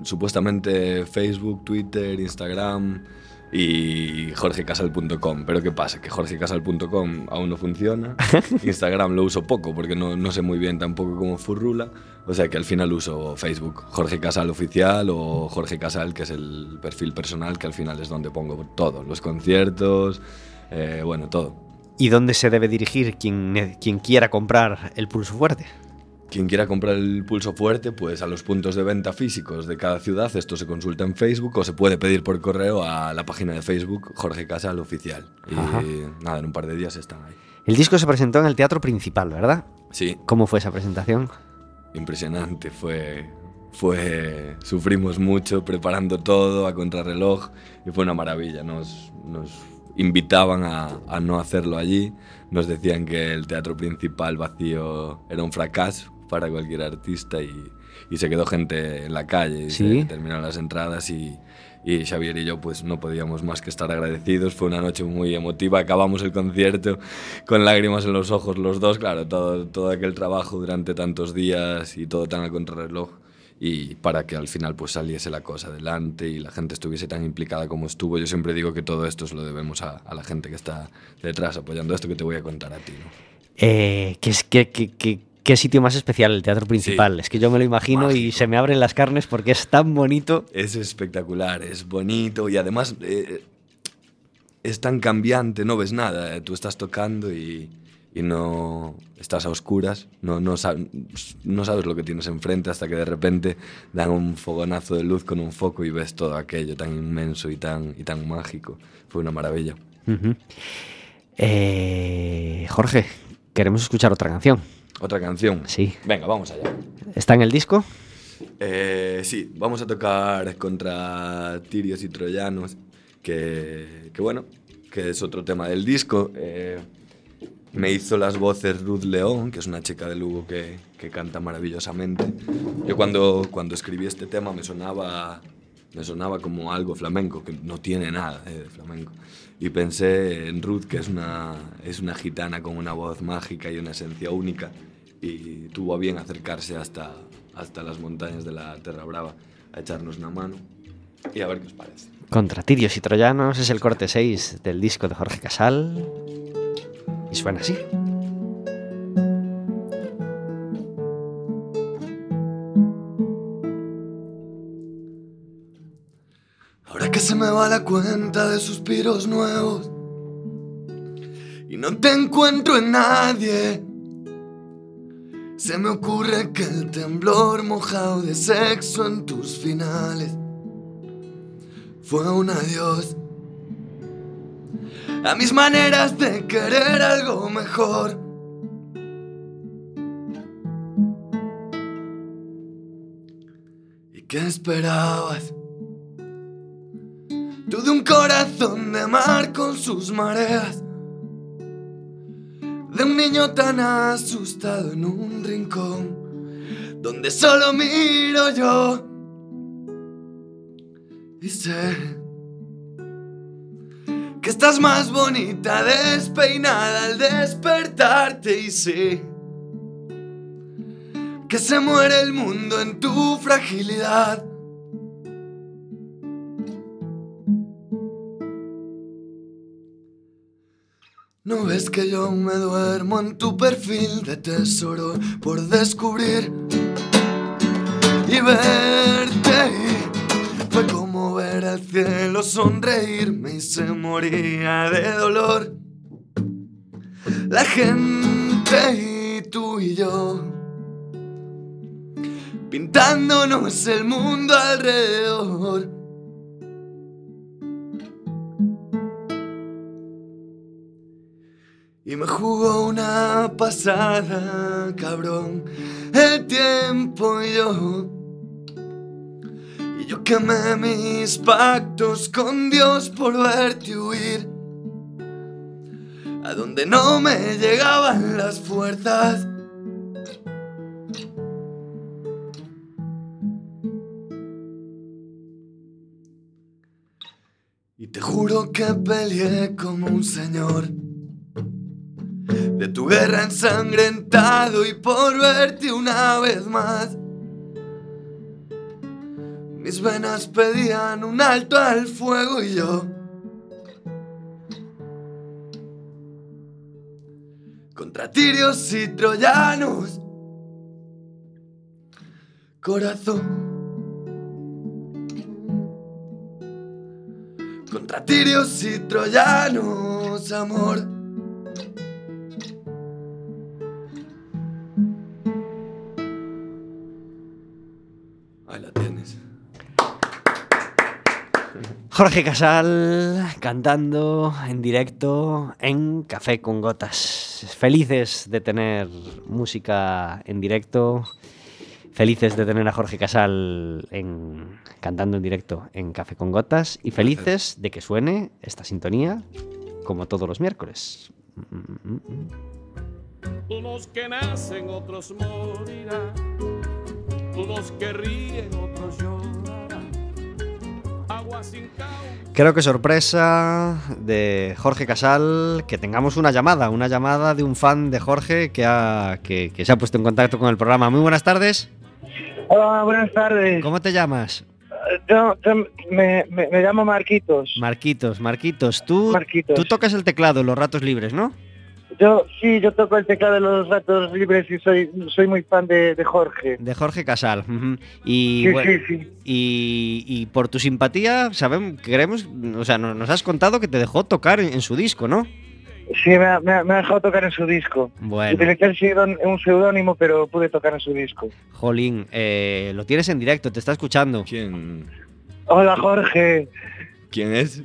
supuestamente Facebook, Twitter, Instagram y jorge casal punto com. Pero ¿qué pasa? Que jorge casal punto com aún no funciona. Instagram lo uso poco porque no, no sé muy bien tampoco cómo furrula. O sea que al final uso Facebook, Jorge Casal Oficial o Jorge Casal, que es el perfil personal, que al final es donde pongo todo, los conciertos, eh, bueno, todo. ¿Y dónde se debe dirigir quien, quien quiera comprar el Pulso Fuerte? Quien quiera comprar el Pulso Fuerte, pues a los puntos de venta físicos de cada ciudad, esto se consulta en Facebook o se puede pedir por correo a la página de Facebook Jorge Casal Oficial. Y Ajá. nada, en un par de días están ahí. El disco se presentó en el Teatro Principal, ¿verdad? Sí. ¿Cómo fue esa presentación? Impresionante, fue, fue... Sufrimos mucho preparando todo a contrarreloj y fue una maravilla. Nos, nos invitaban a, a no hacerlo allí, nos decían que el Teatro Principal vacío era un fracaso para cualquier artista y, y se quedó gente en la calle y ¿sí? Se terminaron las entradas y, y Xavier y yo pues no podíamos más que estar agradecidos. Fue una noche muy emotiva, acabamos el concierto con lágrimas en los ojos los dos, claro, todo, todo aquel trabajo durante tantos días y todo tan a contrarreloj y para que al final pues saliese la cosa adelante y la gente estuviese tan implicada como estuvo. Yo siempre digo que todo esto se lo debemos a, a la gente que está detrás apoyando esto que te voy a contar a ti, ¿no? Eh, ¿qué, qué, qué, qué? ¿Qué sitio más especial el Teatro Principal? Sí. Es que yo me lo imagino Mágico. Y se me abren las carnes porque es tan bonito. Es espectacular, es bonito y además eh, es tan cambiante, no ves nada. Eh. Tú estás tocando y, y no estás a oscuras, no, no, sab, no sabes lo que tienes enfrente hasta que de repente dan un fogonazo de luz con un foco y ves todo aquello tan inmenso y tan, y tan mágico. Fue una maravilla. Uh-huh. eh, Jorge, queremos escuchar otra canción. ¿Otra canción? Sí. Venga, vamos allá. ¿Está en el disco? Eh, sí, vamos a tocar contra Tirios y Troyanos, que, que bueno, que es otro tema del disco. Eh, me hizo las voces Ruth León, que es una chica de Lugo que, que canta maravillosamente. Yo cuando, cuando escribí este tema me sonaba, me sonaba como algo flamenco, que no tiene nada eh, de flamenco. Y pensé en Ruth, que es una, es una gitana con una voz mágica y una esencia única, y tuvo a bien acercarse hasta, hasta las montañas de la Terra Brava a echarnos una mano y a ver qué os parece. Contra Tirios y Troyanos es el corte seis del disco de Jorge Casal y suena así. Ahora que se me va la cuenta de suspiros nuevos y no te encuentro en nadie, se me ocurre que el temblor mojado de sexo en tus finales fue un adiós a mis maneras de querer algo mejor. ¿Y qué esperabas? Tú de un corazón de mar con sus mareas, de un niño tan asustado en un rincón donde solo miro yo. Y sé que estás más bonita despeinada al despertarte, y sé que se muere el mundo en tu fragilidad. ¿No ves que yo me duermo en tu perfil de tesoro por descubrir y verte? Fue como ver al cielo sonreírme y se moría de dolor la gente y tú y yo, pintándonos el mundo alrededor. Y me jugó una pasada, cabrón, el tiempo y yo. Y yo quemé mis pactos con Dios por verte huir a donde no me llegaban las fuerzas. Y te juro que peleé como un señor de tu guerra ensangrentado, y por verte una vez más mi Mis venas pedían un alto al fuego y yo, contra tirios y troyanos, corazón. Contra tirios y troyanos, amor. Ahí la tienes. Jorge Casal cantando en directo en Café con Gotas. Felices de tener música en directo. Felices de tener a Jorge Casal en, cantando en directo en Café con Gotas y felices de que suene esta sintonía como todos los miércoles. Unos que nacen, otros morirán. Unos que ríen, otros llorarán. Agua sin cauce. Creo que sorpresa de Jorge Casal que tengamos una llamada, una llamada de un fan de Jorge que, ha, que, que se ha puesto en contacto con el programa. Muy buenas tardes. Hola, buenas tardes. ¿Cómo te llamas? Yo, yo me, me, me llamo Marquitos. Marquitos, Marquitos. Tú, Marquitos. tú tocas el teclado en los ratos libres, ¿no? Yo sí, yo toco el teclado de los ratos libres y soy soy muy fan de, de Jorge. De Jorge Casal. Uh-huh. Y, Sí, bueno, sí, sí. Y, y por tu simpatía, sabemos, queremos, o sea, nos has contado que te dejó tocar en, en su disco, ¿no? Sí, me ha, me ha- me ha dejado tocar en su disco. Bueno, Utilicé el pseudón- un seudónimo, pero pude tocar en su disco. jolín, eh, lo tienes en directo, te está escuchando. ¿Quién, Hola, Jorge. quién es?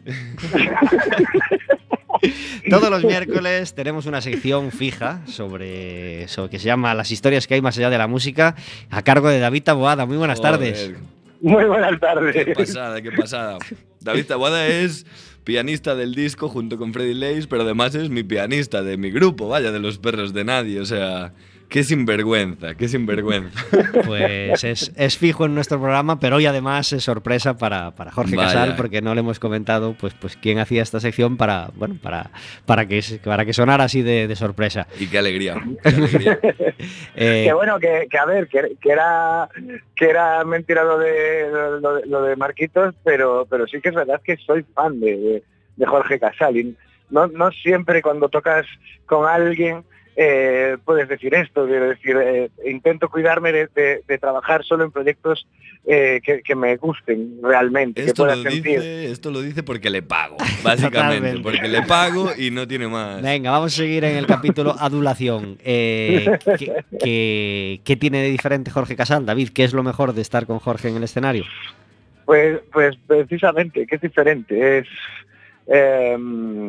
Todos los miércoles tenemos una sección fija sobre, sobre que se llama Las historias que hay más allá de la música, a cargo de David Taboada. Muy buenas tardes. Joder, Muy buenas tardes. Qué pasada, qué pasada. David Taboada es pianista del disco junto con Freddy Leis, pero además es mi pianista de mi grupo, vaya, de Los Perros de Nadie. O sea, qué sinvergüenza, qué sinvergüenza. Pues es, es fijo en nuestro programa, pero hoy además es sorpresa para, para Jorge Vaya. Casal, porque no le hemos comentado pues, pues quién hacía esta sección para, bueno, para, para, que, para que sonara así de, de sorpresa. Y qué alegría, qué alegría. Eh, Que bueno, que, que a ver, que, que era que era mentira lo de lo, de lo de Marquitos, pero pero sí que es verdad que soy fan de, de, de Jorge Casal. Y no, no siempre cuando tocas con alguien eh, puedes decir esto, quiero decir, eh, intento cuidarme de, de, de trabajar solo en proyectos eh, que, que me gusten realmente, que Esto pueda lo, sentir. dice, esto lo dice porque le pago, básicamente. Totalmente. Porque le pago y no tiene más. Venga, vamos a seguir en el capítulo adulación. Eh, ¿qué, qué, qué tiene de diferente Jorge Casal? David, ¿qué es lo mejor de estar con Jorge en el escenario? Pues, pues precisamente, que es diferente, es eh,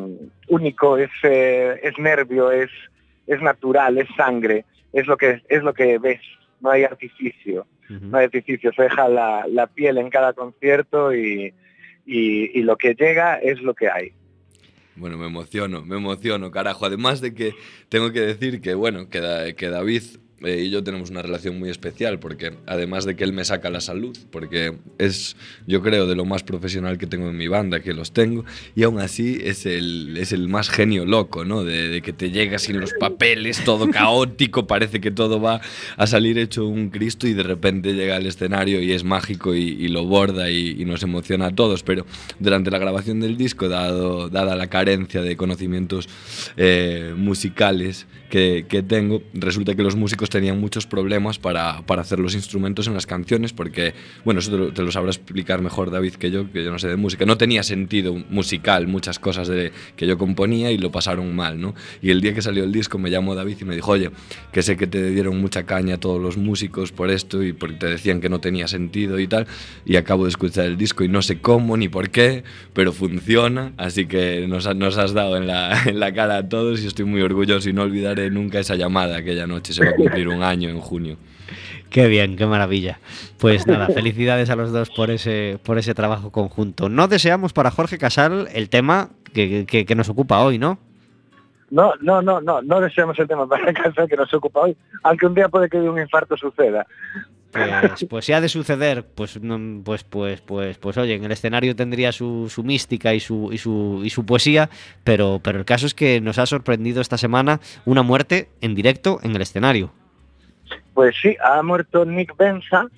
único, es, eh, es nervio, es, es natural, es sangre, es lo que es lo que ves, no hay artificio, Uh-huh. no hay artificio, se deja la, la piel en cada concierto y, y, y lo que llega es lo que hay. Bueno, me emociono, me emociono, carajo. Además de que tengo que decir que, bueno, que, da- que David eh, y yo tenemos una relación muy especial, porque además de que él me saca la salud, porque es, yo creo, de lo más profesional que tengo en mi banda, que los tengo, y aún así es el, es el más genio loco, ¿no? De, de que te llega sin los papeles, todo caótico, parece que todo va a salir hecho un Cristo y de repente llega al escenario y es mágico y, y lo borda y, y nos emociona a todos. Pero durante la grabación del disco, dado, dada la carencia de conocimientos eh, musicales que, que tengo, resulta que los músicos tenían muchos problemas para, para hacer los instrumentos en las canciones, porque, bueno, eso te lo, te lo sabrá explicar mejor David que yo, que yo no sé de música. No tenía sentido musical muchas cosas de, que yo componía y lo pasaron mal, ¿no? Y el día que salió el disco me llamó David y me dijo, oye, que sé que te dieron mucha caña a todos los músicos por esto y porque te decían que no tenía sentido y tal, y acabo de escuchar el disco y no sé cómo ni por qué, pero funciona, así que nos, ha- nos has dado en la, en la cara a todos y estoy muy orgulloso y no olvidaré nunca esa llamada aquella noche. Se va a cumplir un año en junio. Qué bien, qué maravilla. Pues nada, felicidades a los dos por ese, por ese trabajo conjunto. No deseamos para Jorge Casal el tema que, que, que nos ocupa hoy, ¿no? No, no, no, no, no deseamos el tema para Casal que nos ocupa hoy, aunque un día puede que un infarto suceda. Pues, pues si ha de suceder, pues, no, pues, pues, pues, pues, oye, en el escenario tendría su, su mística y su, y su, y su poesía, pero, pero el caso es que nos ha sorprendido esta semana una muerte en directo en el escenario. Pues sí, ha muerto Nick Benza,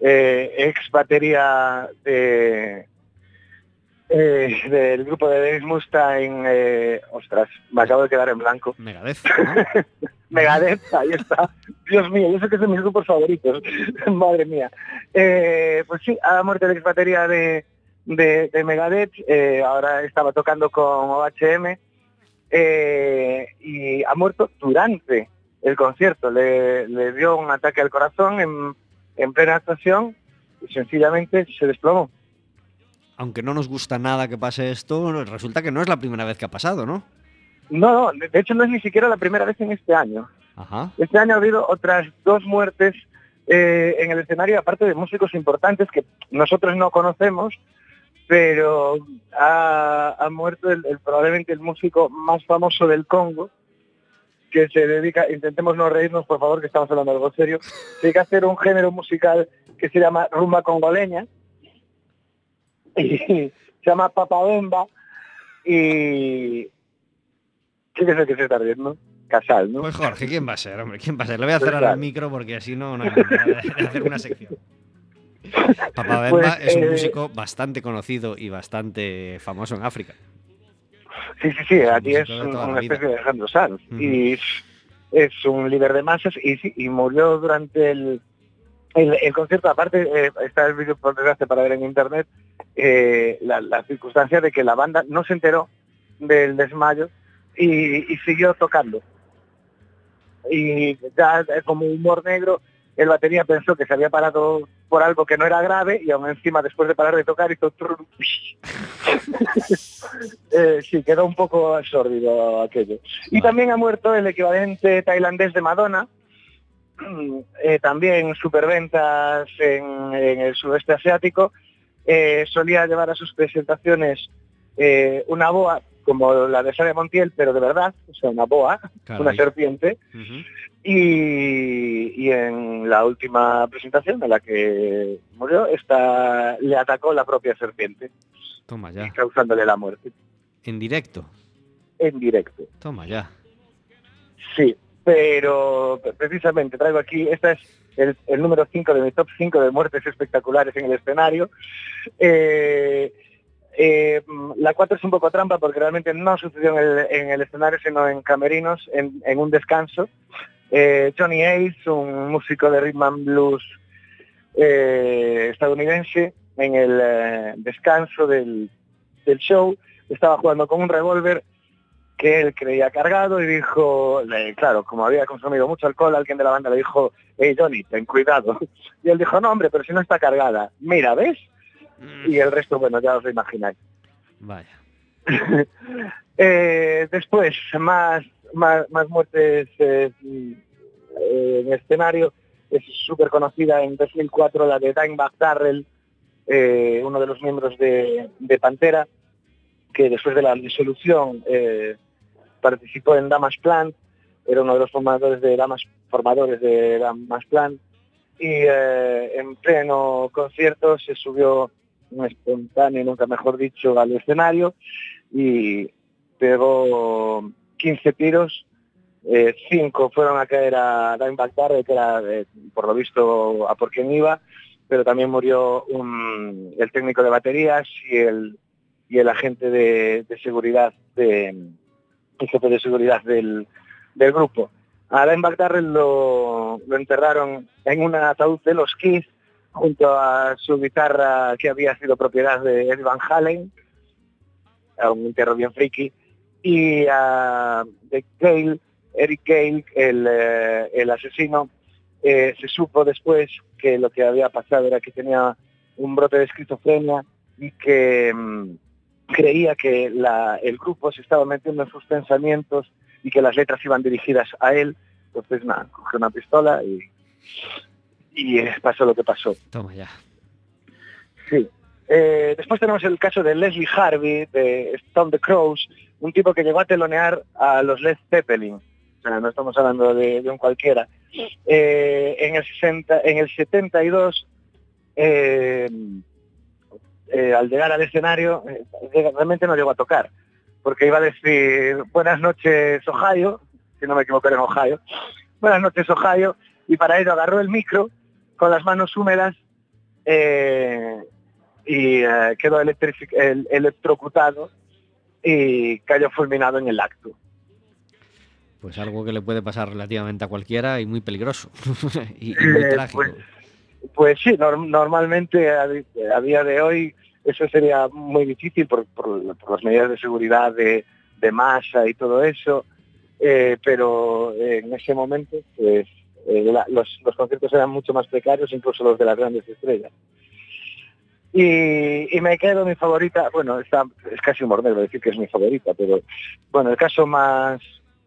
eh, ex batería de, eh, del grupo de Dave Mustaine, eh, ostras, me acabo de quedar en blanco. Megadeth, ¿no? Megadeth, ahí está. Dios mío, yo sé que son mis grupos favoritos. Madre mía. Eh, pues sí, ha muerto el ex batería de, de, de Megadeth, eh, ahora estaba tocando con O H M, eh, y ha muerto durante el concierto. Le, le dio un ataque al corazón en, en plena actuación y sencillamente se desplomó. Aunque no nos gusta nada que pase esto, resulta que no es la primera vez que ha pasado, ¿no? No, no, de hecho no es ni siquiera la primera vez en este año. Ajá. Este año ha habido otras dos muertes eh, en el escenario, aparte de músicos importantes que nosotros no conocemos, pero ha, ha muerto el, el, probablemente el músico más famoso del Congo, que se dedica, intentemos no reírnos, por favor, que estamos hablando de algo serio, se dedica a hacer un género musical que se llama rumba congoleña, y se llama Papa Bemba, y... ¿Quién es el que se está riendo? Casal, ¿no? Pues Jorge, ¿quién va a ser, hombre? ¿Quién va a ser? Le voy a cerrar el micro porque así no, no, no, no hacer una sección. Papa Bemba pues, es un eh, músico bastante conocido y bastante famoso en África. Sí, sí, sí, aquí es un, una especie de Alejandro Sanz. Uh-huh. Y es un líder de masas y, sí, y murió durante el, el, el concierto. Aparte, eh, está el vídeo por desgracia para ver en internet, eh, la, la circunstancia de que la banda no se enteró del desmayo y, y siguió tocando. Y ya como humor negro, el batería pensó que se había parado por algo que no era grave y aún encima después de parar de tocar hizo eh, sí, quedó un poco sórdido aquello. Y también ha muerto el equivalente tailandés de Madonna, eh, también superventas en, en el sudeste asiático. Eh, solía llevar a sus presentaciones eh, una boa como la de Sara Montiel, pero de verdad, o sea, una boa, Caray. Una serpiente. Uh-huh. Y, y en la última presentación en la que murió, esta, le atacó la propia serpiente. Toma ya. Causándole la muerte. ¿En directo? En directo. Toma ya. Sí, pero precisamente traigo aquí, esta es el, el número cinco de mi top cinco de muertes espectaculares en el escenario. Eh, Eh, la cuatro es un poco trampa porque realmente no sucedió en el, en el escenario, sino en camerinos, en, en un descanso. Eh, Johnny Ace, un músico de rhythm and blues eh, estadounidense, en el eh, descanso del, del show, estaba jugando con un revólver que él creía cargado y dijo, eh, claro, como había consumido mucho alcohol, alguien de la banda le dijo, hey Johnny, ten cuidado. Y él dijo, no hombre, pero si no está cargada. Mira, ¿ves? Y el resto, bueno, ya os lo imagináis. Vaya. eh, después, más, más, más muertes eh, en escenario. Es súper conocida en dos mil cuatro la de Dimebag Darrell, eh, uno de los miembros de, de Pantera, que después de la disolución eh, participó en Damas Plant, era uno de los formadores de Damas, formadores de Damas Plant, y eh, en pleno concierto se subió un espontáneo, nunca mejor dicho, al escenario y pegó quince tiros, eh, cinco fueron a caer a Dimebag Darrell, que era eh, por lo visto a por quien iba, pero también murió un, el técnico de baterías y el y el agente de, de seguridad de el jefe de seguridad del, del grupo. A Dimebag Darrell lo, lo enterraron en un ataúd de los Kiss junto a su guitarra que había sido propiedad de Eddie Van Halen, un entierro bien friki, y a de Cale, Eric Cale, el, eh, el asesino, eh, se supo después que lo que había pasado era que tenía un brote de esquizofrenia y que mmm, creía que la, el grupo se estaba metiendo en sus pensamientos y que las letras iban dirigidas a él. Entonces nada, cogió una pistola y y pasó lo que pasó. Toma ya. Sí. Eh, después tenemos el caso de Leslie Harvey, de Stone the Crows, un tipo que llegó a telonear a los Led Zeppelin. O sea, no estamos hablando de, de un cualquiera. Eh, en, el sesenta, en el setenta y dos, eh, eh, al llegar al escenario, eh, realmente no llegó a tocar, porque iba a decir, buenas noches Ohio, si no me equivoco era en Ohio, buenas noches Ohio, y para ello agarró el micro con las manos húmedas eh, y eh, quedó electrific- el- electrocutado y cayó fulminado en el acto. Pues algo que le puede pasar relativamente a cualquiera y muy peligroso y, y muy Eh, trágico. pues, pues sí, norm- normalmente a, di- a día de hoy eso sería muy difícil por, por- por las medidas de seguridad de, de masa y todo eso, eh, pero en ese momento pues eh, la- los, los conciertos eran mucho más precarios, incluso los de las grandes estrellas. Y, y me quedo mi favorita, bueno, está, es casi humor negro decir que es mi favorita, pero bueno, el caso más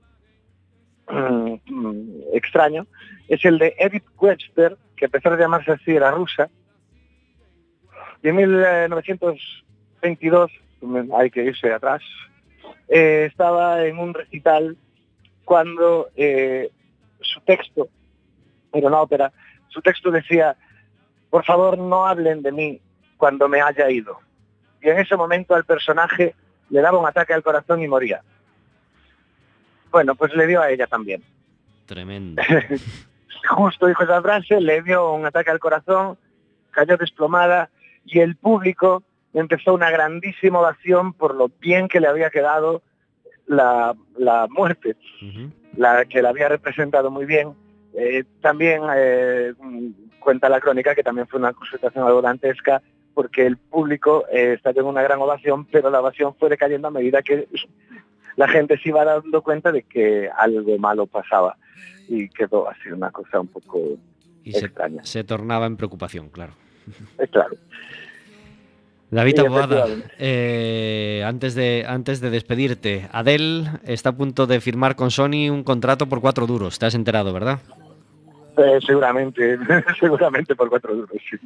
mm, extraño es el de Edith Webster, que a pesar de llamarse así era rusa, y en mil novecientos veintidós, hay que irse atrás, eh, estaba en un recital cuando eh, su texto, era una ópera, su texto decía: por favor no hablen de mí cuando me haya ido. Y en ese momento al personaje le daba un ataque al corazón y moría. Bueno, pues le dio a ella también. Tremendo. Justo dijo esa frase, le dio un ataque al corazón, cayó desplomada y el público empezó una grandísima ovación por lo bien que le había quedado la, la muerte, Uh-huh. la que la había representado muy bien. Eh, también eh, cuenta la crónica que también fue una consultación algo dantesca porque el público eh, estalló en una gran ovación, pero la ovación fue decayendo a medida que la gente se iba dando cuenta de que algo malo pasaba y quedó así una cosa un poco Y se, extraña. se tornaba en preocupación, claro. Es claro. David Sí, Taboada, efectivamente. eh, antes, de, antes de despedirte, Adele está a punto de firmar con Sony un contrato por cuatro duros. Te has enterado, ¿verdad? Eh, seguramente, seguramente por cuatro duros, sí.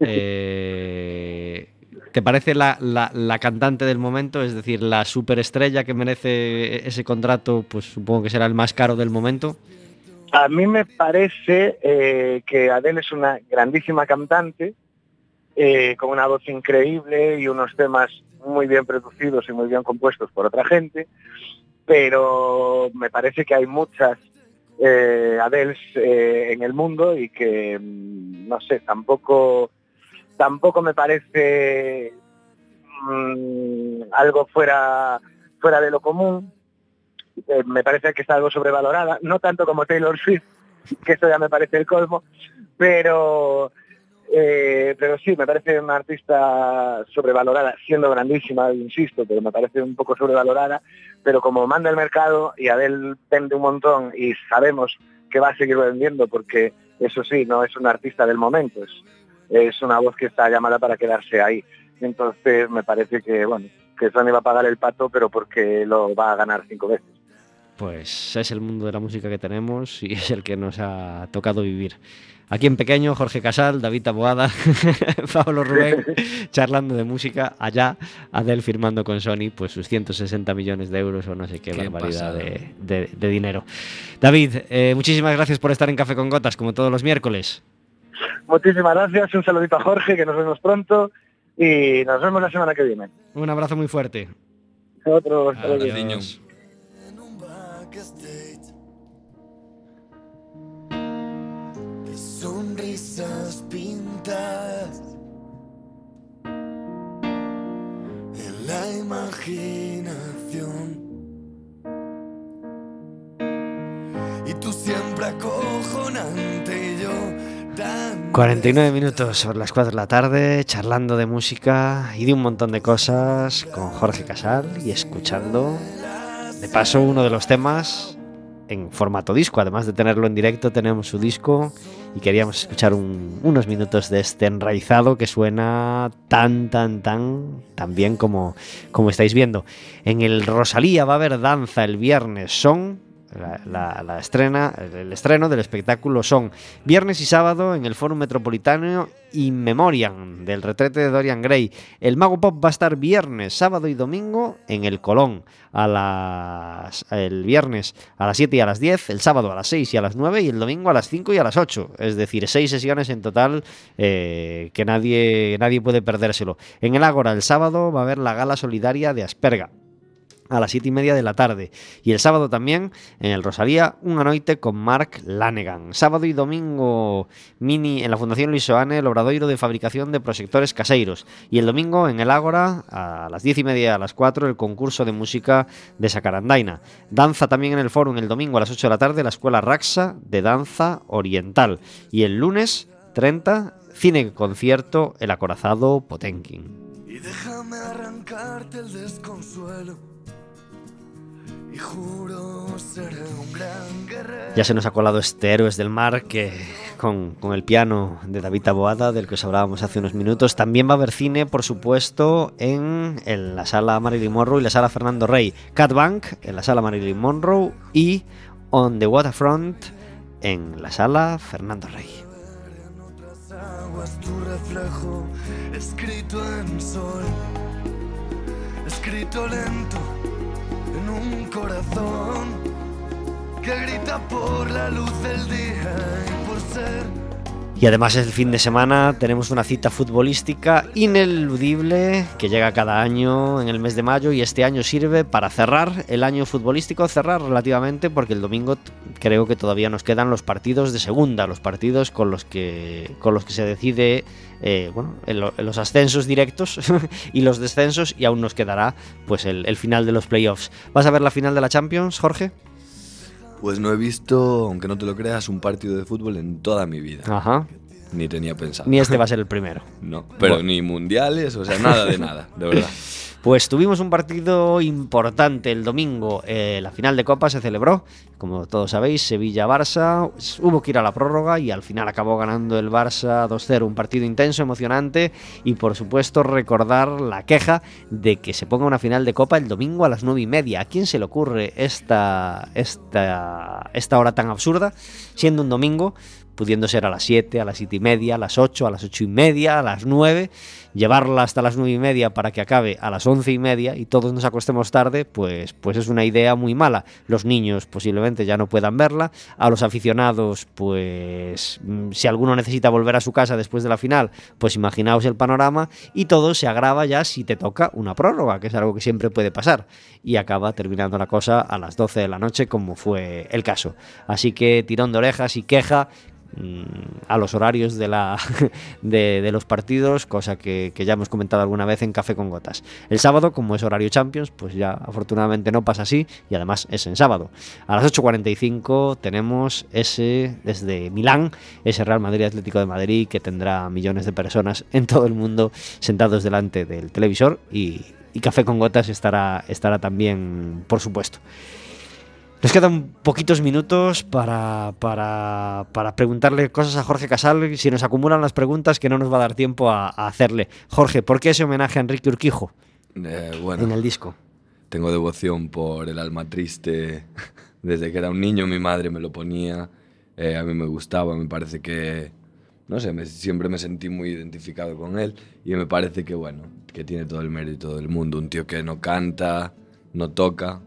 Eh, ¿Te parece la, la, la cantante del momento? Es decir, la superestrella que merece ese contrato, pues supongo que será el más caro del momento. A mí me parece eh, que Adele es una grandísima cantante, eh, con una voz increíble y unos temas muy bien producidos y muy bien compuestos por otra gente, pero me parece que hay muchas eh, Adeles eh, en el mundo y que, no sé, tampoco, tampoco me parece mmm, algo fuera, fuera de lo común. Eh, me parece que está algo sobrevalorada, no tanto como Taylor Swift, que eso ya me parece el colmo, pero eh, pero sí, me parece una artista sobrevalorada, siendo grandísima, insisto, pero me parece un poco sobrevalorada, pero como manda el mercado y Adele vende un montón y sabemos que va a seguir vendiendo porque eso sí, no es una artista del momento, es, es una voz que está llamada para quedarse ahí. Entonces me parece que, bueno, que Sony va a pagar el pato, pero porque lo va a ganar cinco veces. Pues es el mundo de la música que tenemos y es el que nos ha tocado vivir. Aquí en pequeño, Jorge Casal, David Taboada, Pablo Rubén, charlando de música. Allá, Adele firmando con Sony pues sus ciento sesenta millones de euros o no sé qué, qué barbaridad de, de, de dinero. David, eh, muchísimas gracias por estar en Café con Gotas, como todos los miércoles. Muchísimas gracias, un saludito a Jorge, que nos vemos pronto y nos vemos la semana que viene. Un abrazo muy fuerte. Otro, adiós. Sonrisas pintadas en la imaginación y tú siempre acojonante y yo tan cuarenta y nueve minutos sobre las cuatro de la tarde, charlando de música y de un montón de cosas con Jorge Casal y escuchando de paso uno de los temas en formato disco. Además de tenerlo en directo, tenemos su disco y queríamos escuchar un, unos minutos de este enraizado que suena tan, tan, tan, tan bien como, como estáis viendo. En el Rosalía va a haber danza el viernes. Son la, la, la estrena, el estreno del espectáculo son viernes y sábado en el Fórum Metropolitano In Memoriam del retrete de Dorian Gray. El Mago Pop va a estar viernes, sábado y domingo en el Colón a las, el viernes a las siete y a las diez, el sábado a las seis y a las nueve y el domingo a las cinco y a las ocho, es decir, seis sesiones en total, eh, que nadie, nadie puede perdérselo. En el Ágora el sábado va a haber la gala solidaria de Asperga. a las siete y media de la tarde. Y el sábado también, en el Rosalía, unha noite con Mark Lanegan. Sábado e domingo mini en la Fundación Luis Soane, el obradoiro de fabricación de proxectores caseiros. Y el domingo en el Ágora, a las diez y media a las cuatro, el concurso de música de Sacarandaina. Danza también en el Fórum el domingo a las ocho de la tarde, la Escuela Raxa de Danza Oriental. Y el lunes treinta, cine concierto El Acorazado Potenkin. Y déjame arrancarte el desconsuelo. Y juro seré un gran guerrero. Ya se nos ha colado este Héroes del Mar que con, con el piano de David Taboada, del que os hablábamos hace unos minutos. También va a haber cine, por supuesto, en, en la sala Marilyn Monroe y la sala Fernando Rey. Cat Bank en la sala Marilyn Monroe y On the Waterfront en la sala Fernando Rey. En otras aguas tu reflejo, escrito en sol, escrito lento en un corazón que grita por la luz del día y por ser. Y además el fin de semana tenemos una cita futbolística ineludible que llega cada año en el mes de mayo, y este año sirve para cerrar el año futbolístico, cerrar relativamente, porque el domingo t- creo que todavía nos quedan los partidos de segunda, los partidos con los que, con los que se decide eh, bueno, en, lo, en los ascensos directos y los descensos, y aún nos quedará pues el, el final de los playoffs. ¿Vas a ver la final de la Champions, Jorge? Pues no he visto, aunque no te lo creas, un partido de fútbol en toda mi vida. Ajá. Ni tenía pensado. Ni este va a ser el primero. No, pero Bueno. ni mundiales, o sea, nada de nada, de verdad. Pues tuvimos un partido importante el domingo. Eh, la final de Copa se celebró, como todos sabéis, Sevilla-Barça. Hubo que ir a la prórroga y al final acabó ganando el Barça dos cero. Un partido intenso, emocionante, y por supuesto recordar la queja de que se ponga una final de Copa el domingo a las nueve y media. ¿A quién se le ocurre esta, esta, esta hora tan absurda, siendo un domingo, pudiendo ser a las siete, a las siete y media, a las ocho, a las ocho y media, a las nueve, llevarla hasta las nueve y media para que acabe a las once y media y todos nos acostemos tarde, pues, pues es una idea muy mala. Los niños posiblemente ya no puedan verla, a los aficionados, pues si alguno necesita volver a su casa después de la final, pues imaginaos el panorama, y todo se agrava ya si te toca una prórroga, que es algo que siempre puede pasar, y acaba terminando la cosa a las doce de la noche, como fue el caso. Así que tirón de orejas y queja a los horarios de, la, de, de los partidos, cosa que, que ya hemos comentado alguna vez en Café con Gotas. El sábado, como es horario Champions, pues ya afortunadamente no pasa así, y además es en sábado. A las ocho cuarenta y cinco tenemos ese, desde Milán, ese Real Madrid Atlético de Madrid, que tendrá millones de personas en todo el mundo sentados delante del televisor, y, y Café con Gotas estará, estará también, por supuesto. Nos quedan poquitos minutos para, para, para preguntarle cosas a Jorge Casal. Si nos acumulan las preguntas, que no nos va a dar tiempo a, a hacerle. Jorge, ¿por qué ese homenaje a Enrique Urquijo Eh, bueno, en el disco? tengo devoción por El alma triste. Desde que era un niño mi madre me lo ponía. Eh, a mí me gustaba, me parece que... No sé, me, siempre me sentí muy identificado con él. Y me parece que, bueno, que tiene todo el mérito del mundo. Un tío que no canta, no toca,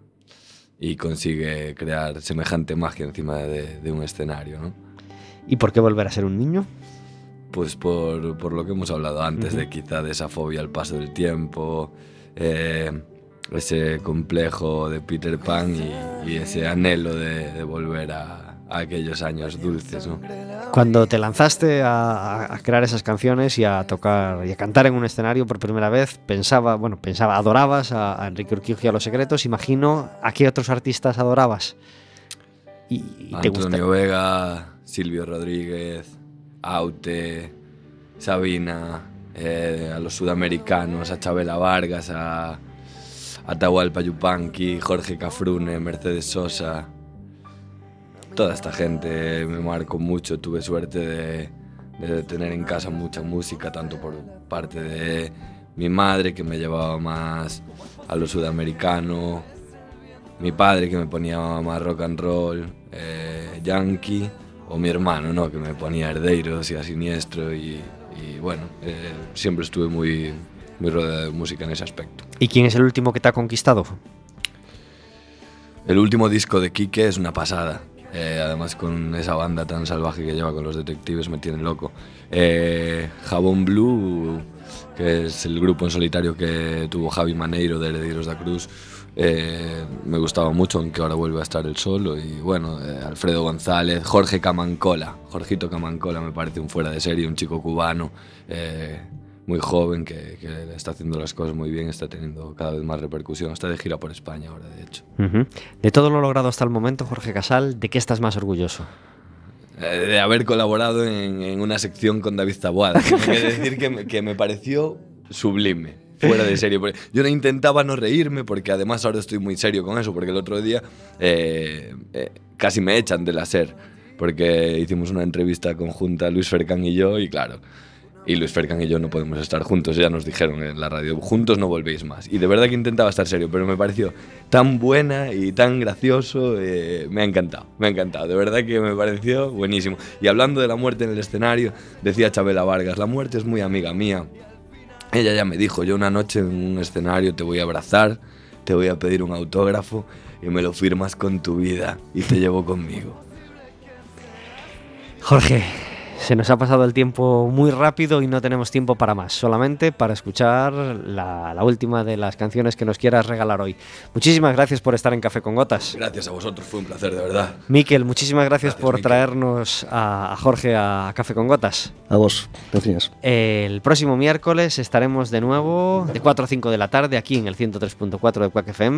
y consigue crear semejante magia encima de, de un escenario, ¿no? ¿Y por qué volver a ser un niño? Pues por, por lo que hemos hablado antes, Uh-huh. de quizá de esa fobia al paso del tiempo, eh, ese complejo de Peter Pan y, y ese anhelo de, de volver a, a aquellos años dulces, ¿no? Cuando te lanzaste a, a crear esas canciones y a tocar y a cantar en un escenario por primera vez, pensaba, bueno, pensaba, adorabas a, a Enrique Urquijo y a Los Secretos. Imagino, ¿a qué otros artistas adorabas? Y, y te gusta. Antonio Vega, Silvio Rodríguez, Aute, Sabina, eh, a los sudamericanos, a Chabela Vargas, a Atahualpa Yupanqui, Jorge Cafrune, Mercedes Sosa. Toda esta gente me marcó mucho. Tuve suerte de, de tener en casa mucha música, tanto por parte de mi madre, que me llevaba más a lo sudamericano, mi padre, que me ponía más rock and roll, eh, yankee, o mi hermano, ¿no?, que me ponía Herdeiros y a Siniestro, y, y bueno, eh, siempre estuve muy, muy rodeado de música en ese aspecto. ¿Y quién es el último que te ha conquistado? El último disco de Quique es una pasada. Eh, además, con esa banda tan salvaje que lleva con los Detectives, me tiene loco. Eh, Jabón Blue que es el grupo en solitario que tuvo Javi Maneiro de Herederos da Cruz. Eh, me gustaba mucho, aunque ahora vuelve a estar él solo. Y bueno, eh, Alfredo González, Jorge Camancola, Jorgito Camancola me parece un fuera de serie, un chico cubano, eh, muy joven, que, que está haciendo las cosas muy bien, está teniendo cada vez más repercusión, está de gira por España ahora, de hecho. Uh-huh. De todo lo logrado hasta el momento, Jorge Casal, ¿de qué estás más orgulloso? Eh, de haber colaborado en, en una sección con David Taboada. Tengo que decir que me, que me pareció sublime. Fuera de serio. Yo no intentaba no reírme, porque además ahora estoy muy serio con eso, porque el otro día eh, eh, casi me echan de la SER, porque hicimos una entrevista conjunta Luis Fercán y yo, y claro, y Luis Fercán y yo no podemos estar juntos, ya nos dijeron en la radio, juntos no volvéis más. Y de verdad que intentaba estar serio, pero me pareció tan buena y tan gracioso, eh, me ha encantado, me ha encantado, de verdad que me pareció buenísimo. Y hablando de la muerte en el escenario, decía Chabela Vargas, la muerte es muy amiga mía. Ella ya me dijo, yo una noche en un escenario te voy a abrazar, te voy a pedir un autógrafo y me lo firmas con tu vida y te llevo conmigo. Jorge, se nos ha pasado el tiempo muy rápido y no tenemos tiempo para más, solamente para escuchar la, la última de las canciones que nos quieras regalar hoy. Muchísimas gracias por estar en Café con Gotas. Gracias a vosotros, fue un placer, de verdad. Miquel, muchísimas gracias, gracias por Miquel. traernos a, a Jorge a Café con Gotas. A vos, gracias. El próximo miércoles estaremos de nuevo de cuatro a cinco de la tarde aquí en el ciento tres punto cuatro de Quack F M.